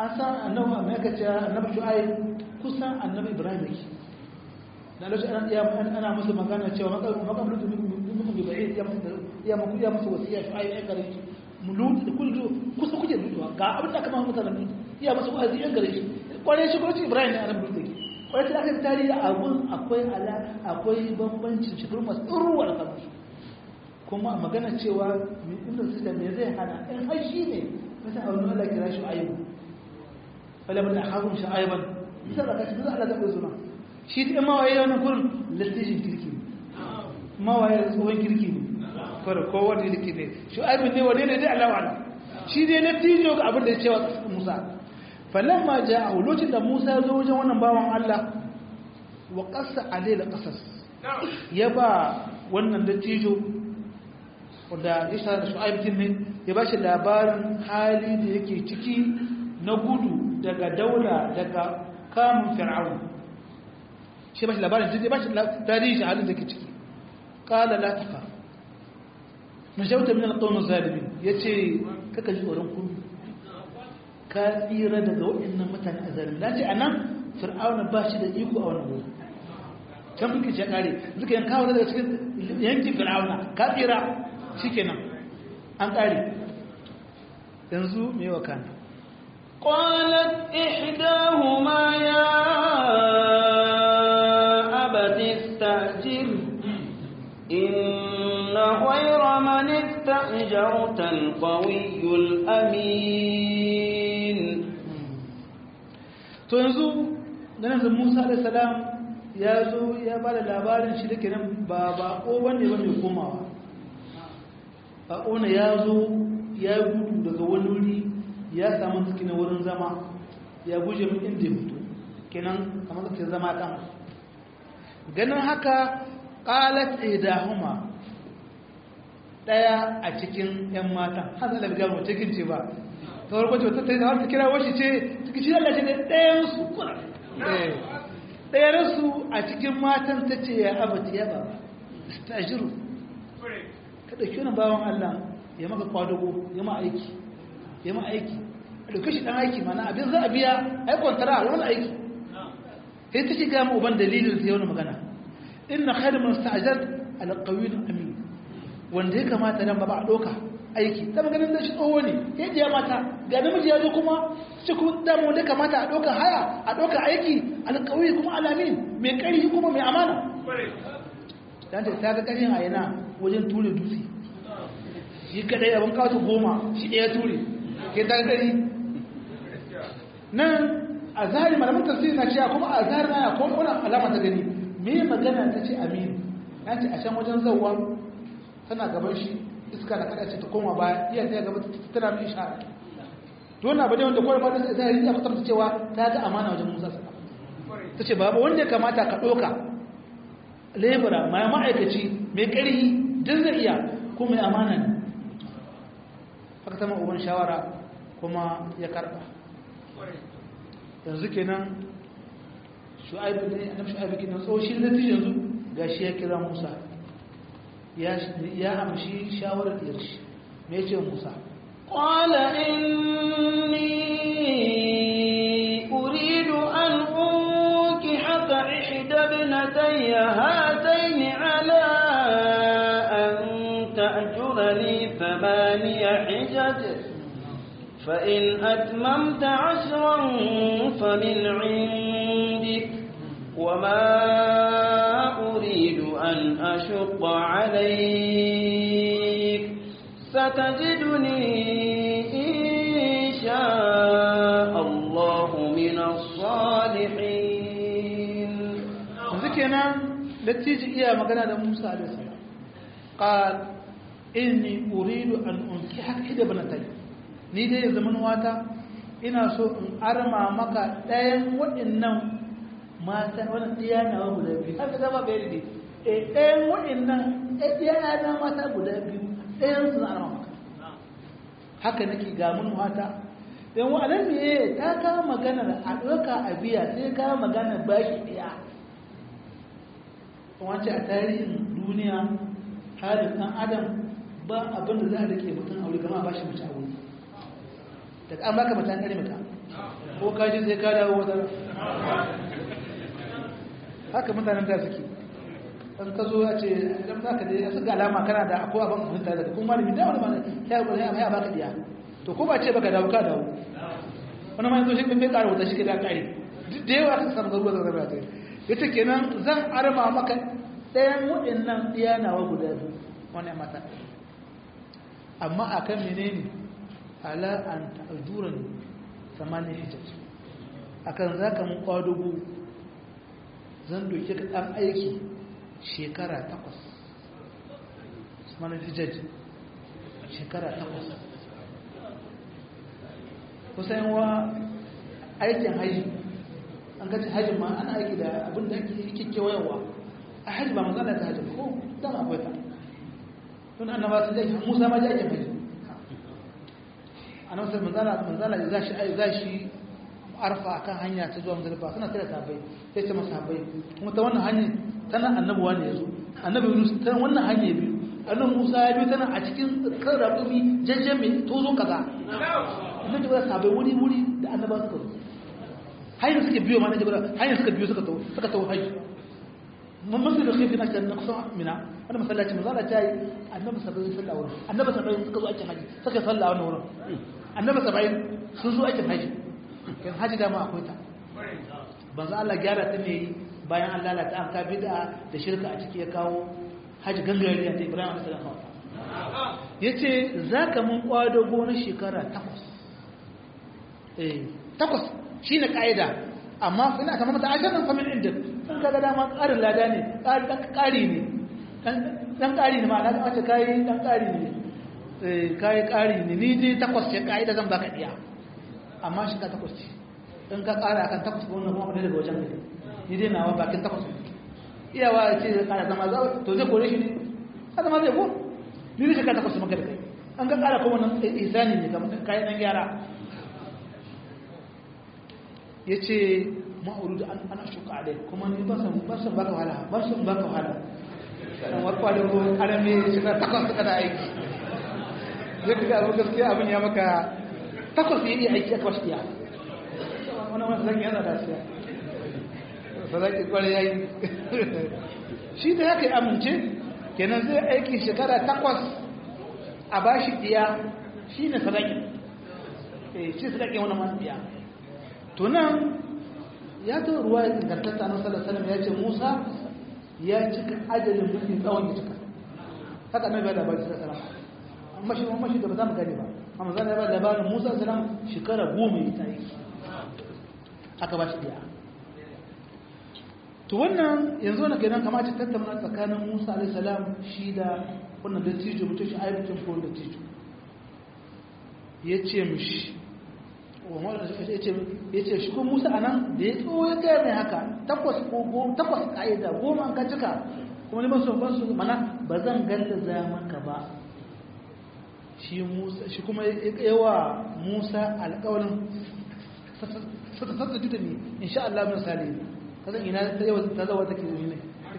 an san annabi amma ka ce annabi Shu'aib kusan annabi Ibrahim yake da lokacin ana musu magana cewa maqam lutu minkum bi ba'id ya musu wasiya Shu'aib ya gare shi mulut da kullu kusa kuke lutuwa ga abin da aka ma mutanen lutu ya musu wa'azi ya gare shi kwarai shi kuma Ibrahim ne annabi lutu yake kwarai da aka tarihi abun akwai bambancin shekaru masu ɗurwa da kamar kuma magana cewa inda su da me zai hana in har shi ne masa a wani Allah kira shi ayyubu wala mun ahadun shi ayyuban bisa da kashi Allah da zuna shi ta mawaye wannan kurin latijin kirki mawaye tsohon kirki ne fara kowa ne kirki ne shi ayyubu ne wane ne dai Allah wa'ala shi dai latijo ga abin da ya ce wa Musa falamma ja'a lokacin da Musa ya zo wajen wannan bawan Allah wa qassa alayhi qasas ya ba wannan latijo wanda isa da Shu'aib ne ya bashi labarin hali da yake ciki na gudu daga daula daga kamun fir'aun shi bashi labarin da bashi tarihi halin da yake ciki qala la taqa najawta min al-qawm az-zalimin yace kaka ji tsoron ku ka tsira daga waɗannan mutane azalimi lace anan fir'aun ba shi da iko a wannan wuri kan muke ce kare zuka yanka wa daga cikin yankin fir'aun ka tsira shikenan an kare yanzu me wakana qalat ihdahuma ya abati istajir inna khayra man istajarta al-qawiyyul amin to yanzu dan Musa alayhi salam ya zo ya bada labarin shi dake nan ba ko wanda ba mai komawa ona ya zo ya gudu daga wani wuri ya samu cikin wurin zama ya guje min inda ya fito kenan kamar ta zama dan ganin haka qalat idahuma daya a cikin yan matan hasa da ga mu cikin ce ba to farko ce ta har ta kira washi ce cikin shi Allah ce ne dayan su kula dayan su a cikin matan tace ya abati ya baba stajiru ka ɗauki wani bawan Allah ya maka kwadago ya ma aiki a ɗauki shi ɗan aiki mana abin za a biya aikon tara a wani aiki sai ta shiga ma uban dalilin sai wani magana inna khairu man sta'jar al-qawiyyu amin wanda ya kamata dan ba a ɗauka aiki ta maganin da shi tsoho ne ya ji mata ga namiji ya zo kuma shi kuma dama wanda kamata a ɗauka haya a ɗauka aiki al-qawiyyu kuma alamin mai ƙarfi kuma mai amana dan ta ga ƙarfin a yana wajen ture dutse shi kadai abin kawo 10 shi ɗaya ture ke ta gari nan a zahari malamin tafsiri na cewa kuma a zahari na ko wani alama ta gani me magana ta ce aminu ya ce a can wajen zauwa tana gaban shi iska da kada ce ta koma baya iya ta gaba tana mai ishara don na bane wanda kawai ba zahiri ya fitar da cewa ta ga amana wajen musa sana ta ce babu wanda ya kamata ka ɗauka lebura mai ma'aikaci mai ƙarfi din zai iya ko mai amana ne haka sama uban shawara kuma ya karɓa yanzu kenan shu'aibu ne annabi shu'aibu kenan tsoshi da tishi yanzu gashi ya kira Musa ya amshi shawarar da shi me yace Musa qala inni uridu an unkihaka ihda ibnatayya hatayn ala an ta'jurani thamaniya hijaj فإن أتممت 10 فمن عندك وما أريد أن أشق عليك ستجدني إن شاء الله من الصالحين ذكرنا لتيجي إياه مقالة موسى عليه السلام قال إني أريد أن أنكحك إحدى ابنتي ni dai zaman wata ina so in arma maka ɗayan waɗannan mata wannan ɗiya na guda biyu haka zama bai da ɗayan waɗannan ɗiya na mata guda biyu ɗayan su na arma maka haka nake ga mun wata dan wa'alan ne ta kawo magana a ɗauka a biya sai kawo magana baki ɗiya wance a tarihin duniya halin ɗan adam ba abin da za a rike mutum aure gama ba shi mace aure daga an baka mata kare mata ko kaji sai ka dawo wata haka mutanen da suke an ka zo a ce idan za ka dai su ga alama kana da akwai abin fahimta daga kuma malami da wani mana ya baka diya to ko ba ce baka dawo ka dawo wani ma yanzu shi bai ƙara wuta shi ke da ƙari duk da yawa ka samu garuwa da zarra ta ita kenan zan arma maka ɗayan waɗannan ɗiya nawa guda biyu wani mata amma a kan menene ala an ta'ajuran samanin hijab akan za ka mun kwadugu zan doke ka ɗan aiki shekara 8 samanin hijab shekara 8 kusan wa aikin haji an gaji hajji ma ana aiki da abin da ake yi kewayewa a hajji ba manzana ta hajji ko dama akwai ta tun annaba su zai musa ma ji aikin hajji a nan sai manzana za shi arfa akan hanya ta zuwa mazalifa suna tare sahabbai sai ce masa sahabbai kuma ta wannan hanyar tana annabuwa ne ya zo annabi yunus ta wannan hanyar biyu annabi musa ya biyu tana a cikin kan raƙumi jajjen mai tozo kaza annabi ba sahabbai wuri da annaba suka zo hanyar suke biyo ma na jibira hanyar suka biyo suka tawo hajji masu da khifi na can na kusan mina wani masallaci mazala ta yi annabi 70 sallah wurin annabi 70 suka zo aikin haji suka sallah wani wurin annabi 70 sun zo aikin haji kan haji dama akwai ta banza Allah gyara ta ne bayan an lalata an ka bid'a da shirka a ciki ya kawo haji gangariya ta Ibrahim alaihi salam yace zaka mun kwado gona shekara 8 8 shine kaida amma ina kamar mata ajaran famin inda sun kaga dama ƙarin lada ne ƙari ne dan ƙari ne ma na ce kai dan ƙari ne kai ƙari ne ni dai 8 ce kaida zan baka diya amma shi ka 8 ce in ka ƙara akan 8 ko wannan kuma daga wajen ne ni dai nawa bakin 8 iyawa ce zai ƙara zama to zai kore shi ne haka ma zai ko ni ne ka 8 maka da kai an ka ƙara kuma wannan ihsani ne kamar kai dan gyara ya ce ma'uru da ana shuka a dai kuma ni ba san baka wahala ba san baka wahala dan warkwa da ko karame shiga 8 suka da aiki zai kaga abu gaskiya abin ya maka 8 yi aiki aka wasu ya wannan zaki yana da siya sadaki kware yayi shi da yake amince kenan zai aiki shekara 8 a bashi diya shine sadaki shi sadaki wannan ma diya to nan ya ta ruwa ya ingantatta na sallallahu ya ce Musa ya cika ajalin mutum tsawon ya cika haka mai ba da bari sallallahu amma shi da ba za mu gani ba amma zan ba labarin Musa sallallahu shekara 10 ya yi aka ba shi biya to wannan yanzu na kenan kamata tattauna tsakanin Musa alaihi salam shi da wannan dattijo mutum shi ayyukan ko dattijo yace mishi ya ce shi kuma Musa a nan da ya tso ya gaya mai haka 8 ƙa'ida 10 an ka cika kuma neman son bansu mana ba zan ganta za maka ba shi kuma yawa Musa alƙawarin sassa juda ne insha Allah min sali ka zan ina ta yawa ta zawa take ne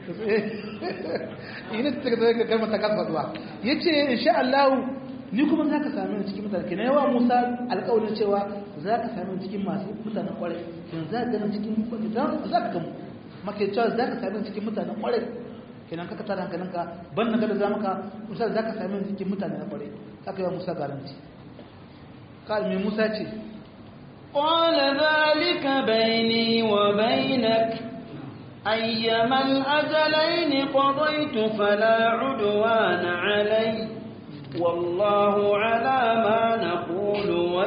ina ta take kalmar ta kasa zuwa ya ce insha Allah ni kuma za ka sami cikin mutane ke na yawa Musa alƙawarin cewa za ka sami cikin masu mutanen ƙwarai yanzu za ka gani cikin za ka gamu maka cewa za ka sami cikin mutanen ƙwarai kenan kaka tara hankalinka ban na gada za maka Musa za ka sami cikin mutanen ƙwarai aka yi wa Musa garanti kalmi Musa ce قال ذلك بيني وبينك أيما الأجلين قضيت فلا عدوان علي والله على ما نقول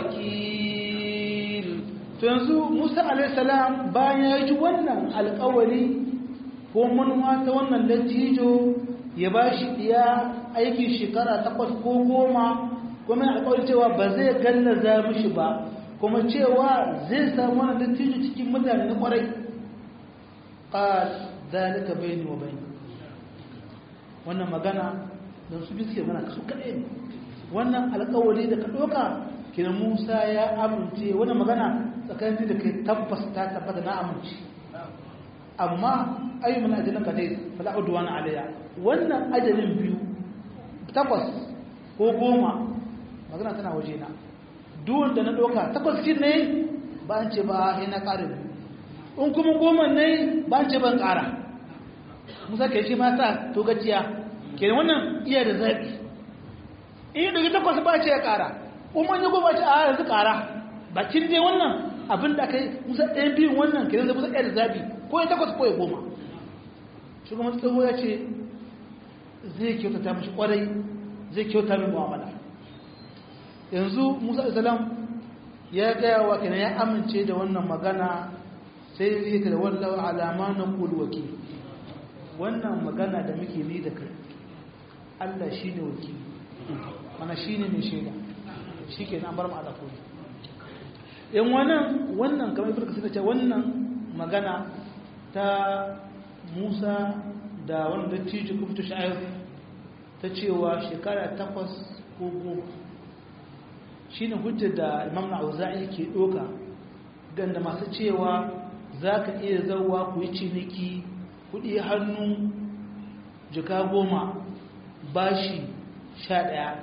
وكيل yanzu Musa alayhi salam bayan ya ji wannan alƙawari ko manuwa ta wannan dattijo ya bashi diya aikin shekara 8 ko 10 kuma alƙawari cewa ba zai gallaza mishi ba kuma cewa zai samu wannan dattijo cikin mutane na kwarai qal zalika bayni wa bayni wannan magana don su biske mana su kaɗai ne wannan alƙawari da ka ɗoka kina Musa ya amince wannan magana tsakanin da kai tabbas ta tabbata na amince amma ayi mana ajalin ka dai fala udwana alayya wannan ajalin 2 8 ko 10 magana tana waje na duk wanda na ɗoka 8 kin ne ba an ce ba sai na ƙara biyu in kuma 10 ne ba an ce ban ƙara musa kai shi ma sa to gaciya kenan wannan iya da zaɓi in yi 8 ba ce ya ƙara kuma ya goma ce a yanzu ƙara bakin dai wannan abin da aka yi musa ɗayan biyun wannan kenan zai musa ɗaya da zaɓi ko ya 8 ko ya 10 shugaban tsawo ya ce zai kyautata mashi ƙwarai zai kyauta mai mu'amala yanzu musa isalam ya gaya wa kenan ya amince da wannan magana sai zai ka da wallahu alama na kulwaki wannan magana da muke ni da kai Allah shi ne wakili mana shi ne mai shaida shi ke nan bar ma'ala kuli yan wannan kamar ifirka suka ce wannan magana ta musa da wani dattijo kufta sha'ayar ta cewa shekara 8 ko 10 shi ne hujjar da imam na auza'i ke ɗoka ganda masu cewa za ka iya zauwa ku yi ciniki kuɗi hannu jika 10 bashi 11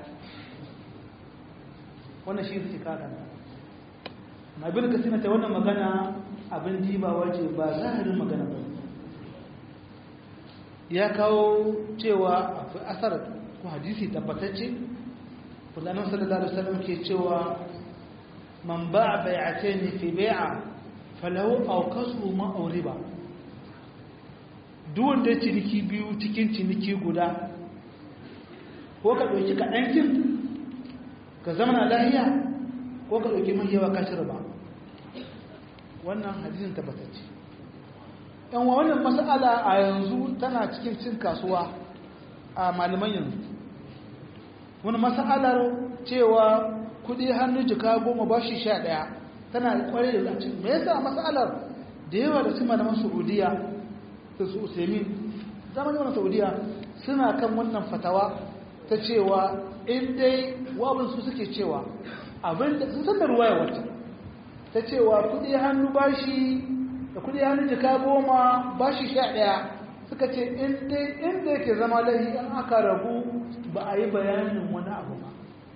wannan shi suke kakanta na bin ka sinata wannan magana abin dibawa ce ba zahirin magana ba ya kawo cewa akwai asar ko hadisi tabbatacce kullanan sallallahu alaihi wasallam ke cewa man ba'a bai'atayn fi bai'a falahu aw kasu ma aw riba duk wanda ciniki biyu cikin ciniki guda ko ka dauki kadan kin ka zama lahiya ko ka dauki mai yawa ka shirba wannan hadisin tabbatacce yan wannan mas'ala a yanzu tana cikin cin kasuwa a malaman yanzu wani mas'alar cewa kudi hannu jika 10 bashi 11 tana kware da cikin me yasa mas'alar da yawa da su malaman Saudiya da su Usaimin zamanin wannan Saudiya suna kan wannan fatawa ta cewa in dai wabin su suke cewa abinda sun san da ruwaya wata ta cewa kudi hannu bashi da kudi hannu jika 10 bashi 11 suka ce inda yake zama lahi an aka rabu ba a yi bayanin wani abu ba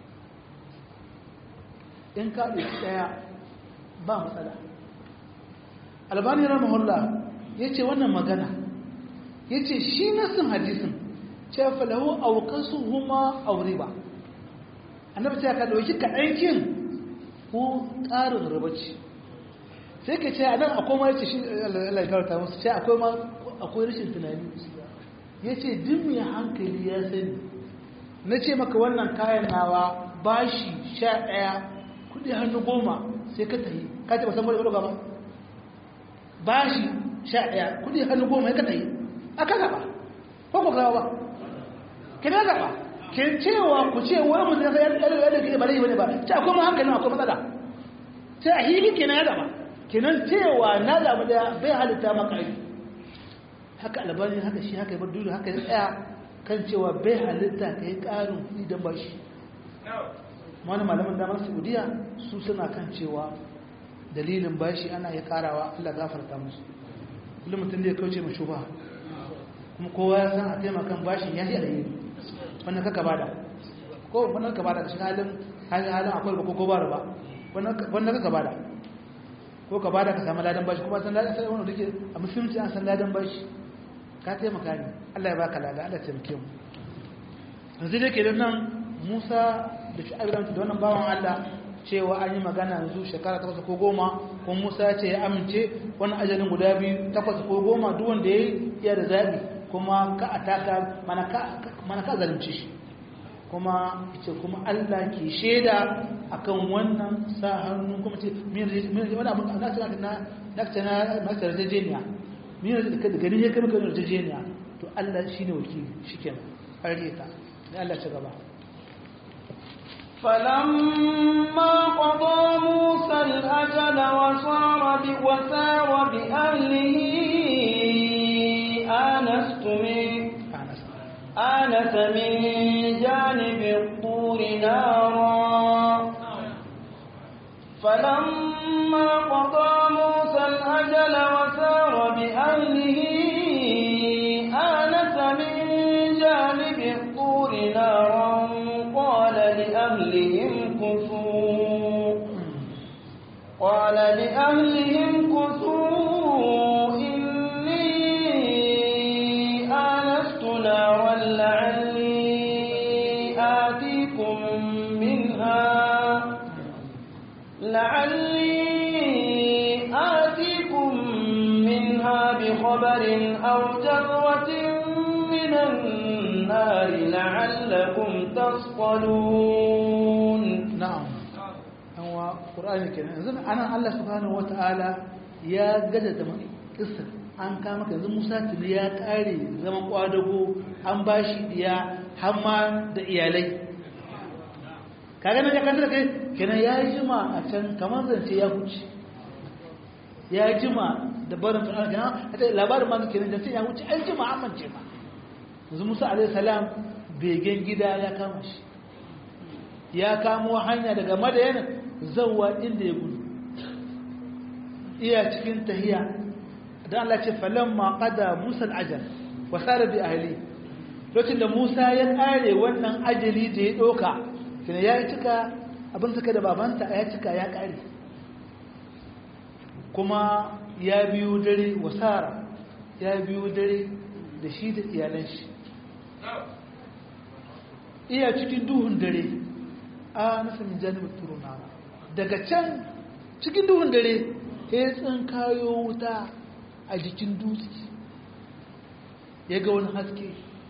in ka ɗauki ɗaya ba matsala albani rahimahullah ya ce wannan magana ya ce shi nasin hadisin ce falahu aukansu huma aure ba annabi ce ka ɗauki kaɗankin ko ƙarin ribaci sai ka ce a nan akwai ma ya ce shi Allah ya karanta musu ce akwai rashin tunani ya ce duk mai hankali ya sani na ce maka wannan kayan nawa bashi 11 kudi hannu 10 sai ka tahi ka ce ba san wani ɗoga ba bashi 11 kudi hannu 10 ya ka tahi aka gaba ko ku gaba ba ki na gaba ke cewa ku ce wani mutum ya yadda ke ba da yi bane ba ce akwai ma hankali akwai matsala sai a hili kenan ya gaba kenan cewa na gaba da bai halitta maka aiki haka albani haka shi haka yabar duniya haka ya tsaya kan cewa bai halitta ka yi ƙarin kuɗi don bashi wani malaman damar saudiya su suna kan cewa dalilin bashi ana ya ƙarawa allah gafarta musu kullum mutum da ya kauce mai shuba kuma kowa ya san a taimakan bashin ya shi alheri wannan kaka bada ko wannan kaka bada shi halin akwai ba ko ba ba wannan kaka bada ko ka bada ka samu ladan bashi kuma san ladan sai wanda take a musulunci an san ladan bashi ka taimaka ni Allah ya baka lada Allah ya taimake mu yanzu dai kenan nan Musa da Shu'aib da wannan bawan Allah cewa an yi magana yanzu shekara 8 ko 10 ko Musa ya ce ya amince wannan ajalin guda biyu 8 ko 10 duk wanda yayi iya da zabi kuma ka ataka mana ka zalunci shi kuma ce kuma Allah ke shaida akan wannan sa hannu kuma ce wani abin na masar rajajeniya min da gani ya kama kan rajajeniya to Allah shi ne wakili shi kenan ƙarfe ta da Allah ci gaba فلما قضى موسى الأجل وسار بأهله آنس من جانب الطور نارا فلما قضى موسى الأجل وسار بأهله آنس من جانب الطور نارا قال لأهلهم أهلهم كثوا إني آنست نارا لعلي آتيكم منها بخبر أو جذوة من النار لعلكم تصطلون. نعم هو قرآن كده إذن أنا الله سبحانه وتعالى يا جدد من قصة an kama ka yanzu Musa tuni ya kare zaman kwadago an bashi diya hamma da iyalai kaga nan ya kanta da kai kenan ya jima a can kamar zance ya huce ya jima da barin fir'auna kenan labarin ma kenan zance ya huce an jima an mance ma yanzu Musa alaihi salam begen gida ya kama shi ya kamo hanya daga Madayan zawwa inda ya gudu iya cikin tahiya dan Allah ce falamma qada Musa al-ajal wa sara bi ahli lokacin da Musa ya kare wannan ajali da ya doka kina ya cika abin saka da babansa ya cika ya kare kuma ya biyo dare wa sara ya biyo dare da shi da iyalan shi iya cikin duhun dare a nasa min janibin turuna daga can cikin duhun dare ya tsinkayo wuta a jikin dutse ya ga wani haske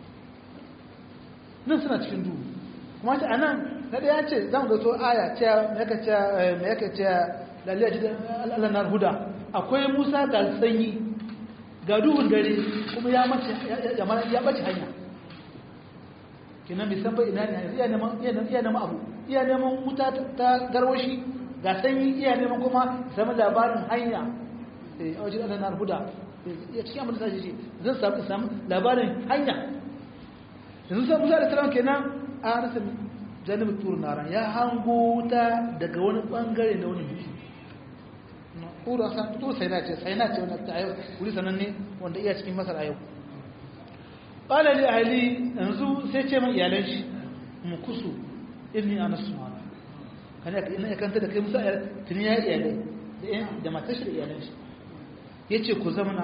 nan suna cikin duhu kuma ta anan na da ya ce zan ga so aya mai yaka ce lalliya ji da allanar huda akwai Musa ga sanyi ga duhun dare kuma ya ɓace hanya kinan bai san bai ina ne iya neman abu iya neman wuta ta garwashi ga sanyi iya neman kuma sami labarin hanya a wajen allanar huda ya cikin abin da sashi ce zan samu labarin hanya yanzu sai Musa da Fir'aun kenan a rasa janibin turu naran ya hango wuta daga wani bangare na wani dutse ƙura san to sai na ce wani ta yau wuri sananne wanda iya cikin Masar a yau qala li ahli yanzu sai ce man iyalan shi mu kusu inni anasu mara kana ina ya kanta da kai Musa tuni ya iyalai da matar shi da iyalan shi yace ku zamana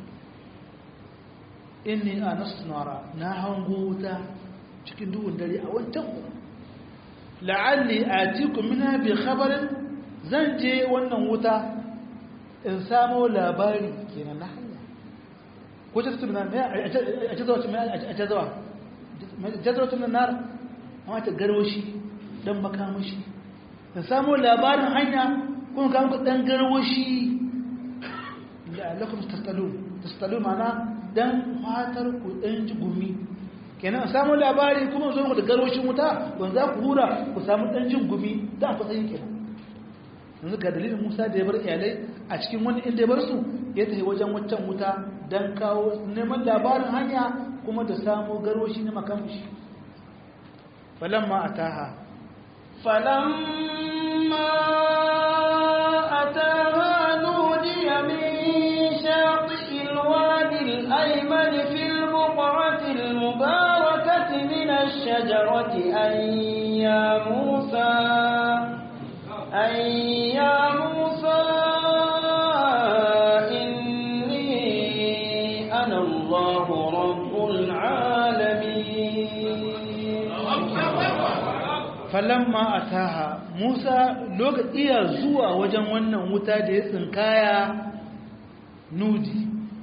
inni anasu mara na hango wuta cikin duhun dare a wancan la'alli atikum minha bi khabarin zan je wannan wuta in samo labari kenan na hanya ko ta tuna ne a jazawa tun nar amma ta garwashi dan makamashi in samo labarin hanya kuma ka muku dan garwashi la'allakum tastalun mana dan fatar ku dan jigumi kenan a samu labari kuma zo da garwashin wuta wanda za ku hura ku samu dan jin gumi da ku tsayin kenan yanzu ga dalilin Musa da ya bar iyalai a cikin wani inda ya bar su ya tafi wajen waccan wuta dan kawo neman labarin hanya kuma da samu garwashi na makamashi falamma ataha nudiya min shaqi'il wadi al-ayman fil buq'ati al-mubarakati min ash-shajarati an ya Musa inni ana Allahu rabbul alamin. Falamma ataha Musa lokaci iya zuwa wajen wannan wuta da ya tsinkaya nudi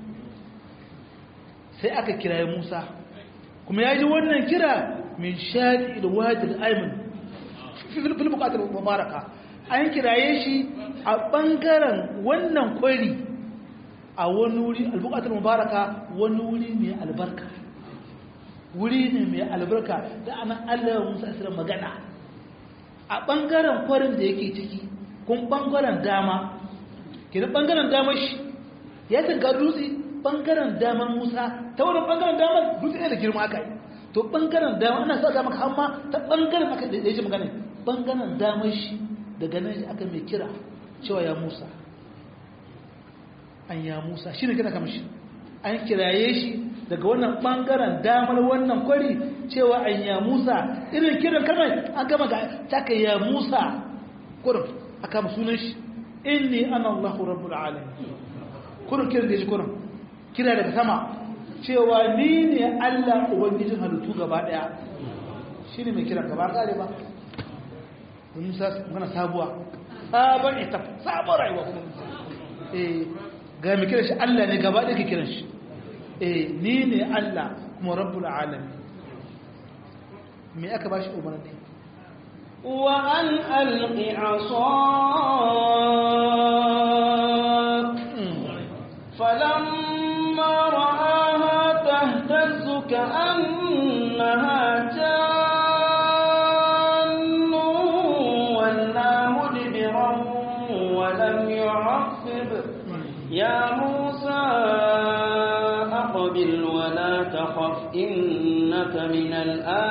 sai aka kiraye Musa kuma ya ji wannan kira min shadi al-wadi al-ayman fil buqati al-mubaraka an kiraye shi a bangaren wannan kwari a wani wuri al-buqati al-mubaraka wani wuri mai albarka wuri ne mai albarka da anan Allah Musa asira magana a ɓangaren kwarin da yake ciki kun ɓangaren dama kenan ɓangaren damar shi ya tunka dutse ɓangaren damar Musa ta wurin ɓangaren damar dutse ne da girma aka yi to ɓangaren damar ana sa maka hamma ta ɓangaren aka da ya ce magana ɓangaren damar shi daga nan shi aka mai kira cewa ya Musa an ya Musa shi ne kira kamar shi an kiraye shi daga wannan ɓangaren damar wannan kwari cewa an ya Musa irin kiran kamar an gama ga taka ya Musa kurin aka mu sunan shi inni ana Allahu rabbul alamin kurin kira da shi kurin kira daga sama cewa ni ne Allah ubangijin halittu gaba daya shine mai kiran gaba kare ba Musa magana sabuwa sabon ita sabon rayuwa kuma ga mai kira shi Allah ne gaba daya ke kiran shi ni ne Allah kuma rabbul alamin me aka bashi umarni wa an alqi asaq falamma ra'aha tahtazzu ka'annaha jannu walla mudbiran wa lam yu'aqqib ya Musa aqbil wa la takhaf innaka minal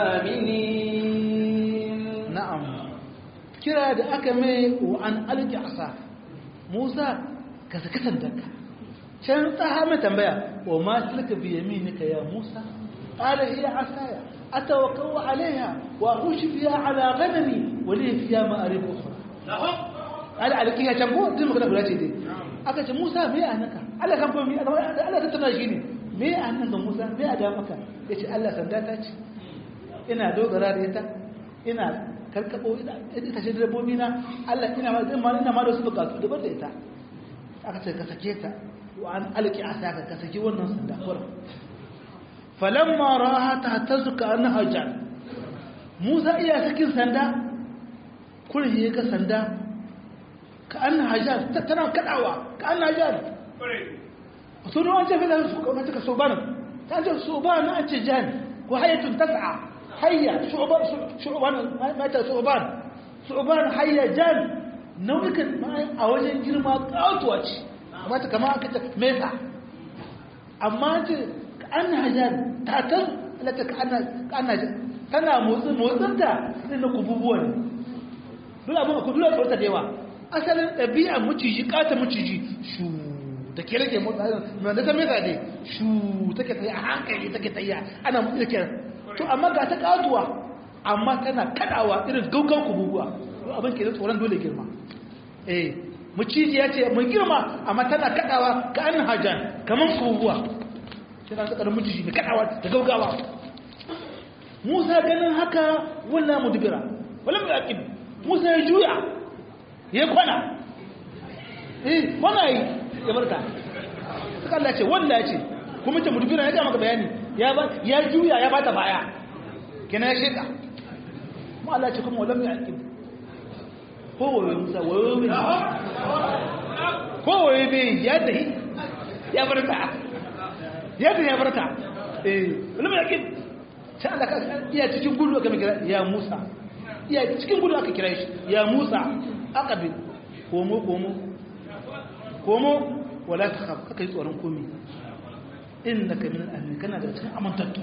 aminin. Na'am, kira da aka mai wa an alƙi asa Musa ka saki sandanka can tsaha mai tambaya wa ma tilka bi yaminika ya Musa qala hiya asaya atawakkau alaiha wa akhushu fiha ala ghanami wa li fiha ma'arib ukhra ala alƙiya can ko din magana guda ce dai aka ce Musa me annaka Allah kan fa mi Allah ta tana shi ne me annaka Musa me a da maka yace Allah sanda ta ce ina dogara da ita ina karkabo ita ce dabbobi na Allah ina ma da su bukatu dabar da ita aka ce ka sake ta wa an alki asaka ka saki wannan sanda kura falamma raha tahtazuka annaha jan Musa iya sakin sanda kurhi ka sanda ka annaha jan tana kadawa ka annaha jan sun an ce fa su kuma ta sobana ta ce sobana an ce jan ko hayatun tas'a hayya shu'ban mata shu'ban hayya jan nau'ikan a wajen girma katuwa ce amma ta kama aka ta mesa amma ce an hajar tatar alata ka ana tana motsin ta sai na kububuwa ne dole abin ku dole tsorta da yawa asalin ɗabi'a maciji ƙata maciji shu da ke rage motsa da ta mesa ne shu take tsaye a hankali take tsaye ana motsi da ke to amma ga ta katuwa amma tana kadawa irin gaugan kububuwa abin ke da tsoron dole girma maciji ya ce mai girma amma tana kadawa ka an hajjan kamar kububuwa sai na tsakar maciji mai kadawa da gaugawa Musa ganin haka wannan mudubira wala mai aqib Musa ya juya ya kwana kwana yi ya barka suka Allah ce wanda ya ce kuma ta mudubira ya ga maka bayani ya juya ya bata baya kina ya sheka mu Allah ce kuma wala mai aqib ko waye Musa waye bai ya dahi ya barka ya barka wala mai aqib sai Allah ka iya cikin gudu aka kira ya Musa iya cikin gudu aka kira shi ya Musa aqbil komo wala takhaf kai tsoron komai innaka min al-amin kana da cikin amantattu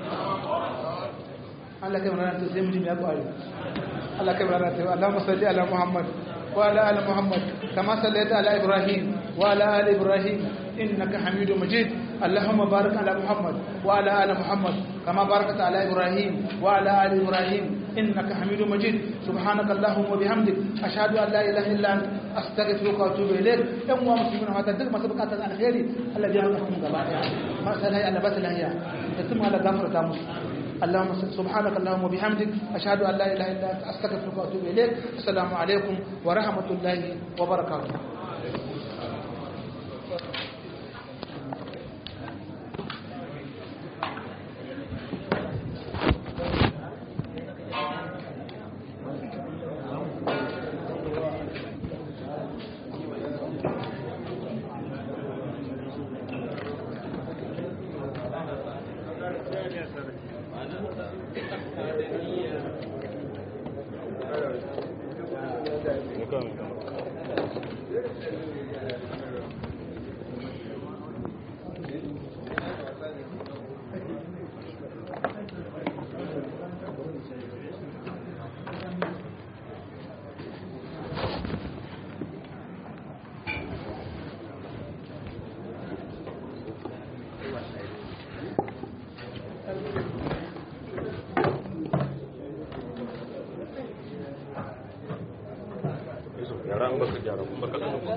Allah kai mana sai mu ji ya kware Allah kai mana sai Allahumma salli ala Muhammad wa ala ali Muhammad kama sallaita ala Ibrahim wa ala ali Ibrahim innaka Hamidum Majid اللهم بارك على محمد وعلى آل محمد كما باركت على إبراهيم وعلى آل إبراهيم إنك حميد مجيد سبحانك اللهم وبحمدك أشهد أن لا إله إلا أنت أستغفرك وأتوب إليك يوم مسلمين هذا الدين ما سبقت عن خير الذي يعلمكم قبائل ما سألها أن بس لها تتم على غفر تامس اللهم سبحانك اللهم وبحمدك أشهد أن لا إله إلا أنت أستغفرك وأتوب إليك السلام عليكم ورحمة الله وبركاته yaran baka gyara baka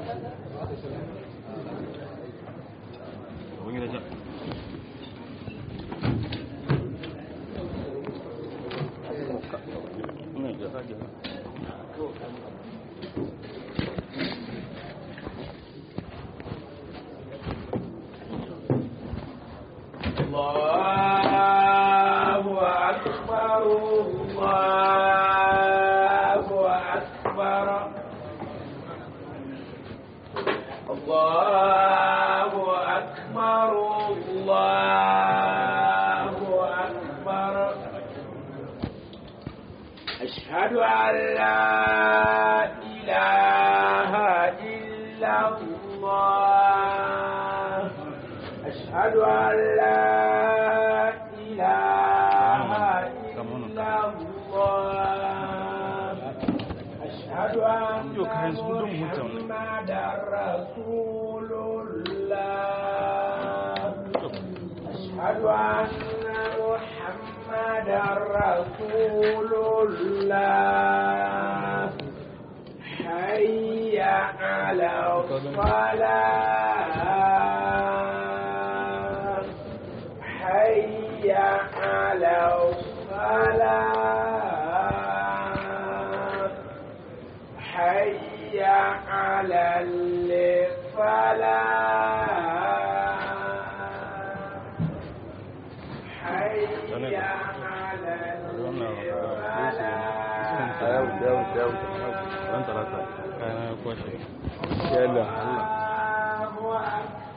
أشهد أن لا إله إلا الله أشهد أن لا إله إلا الله أشهد أن محمدا رسول الله أشهد أن محمدا رسول الله حي على الصلاة حي على الصلاة حي على الفلاح حي على الفلاح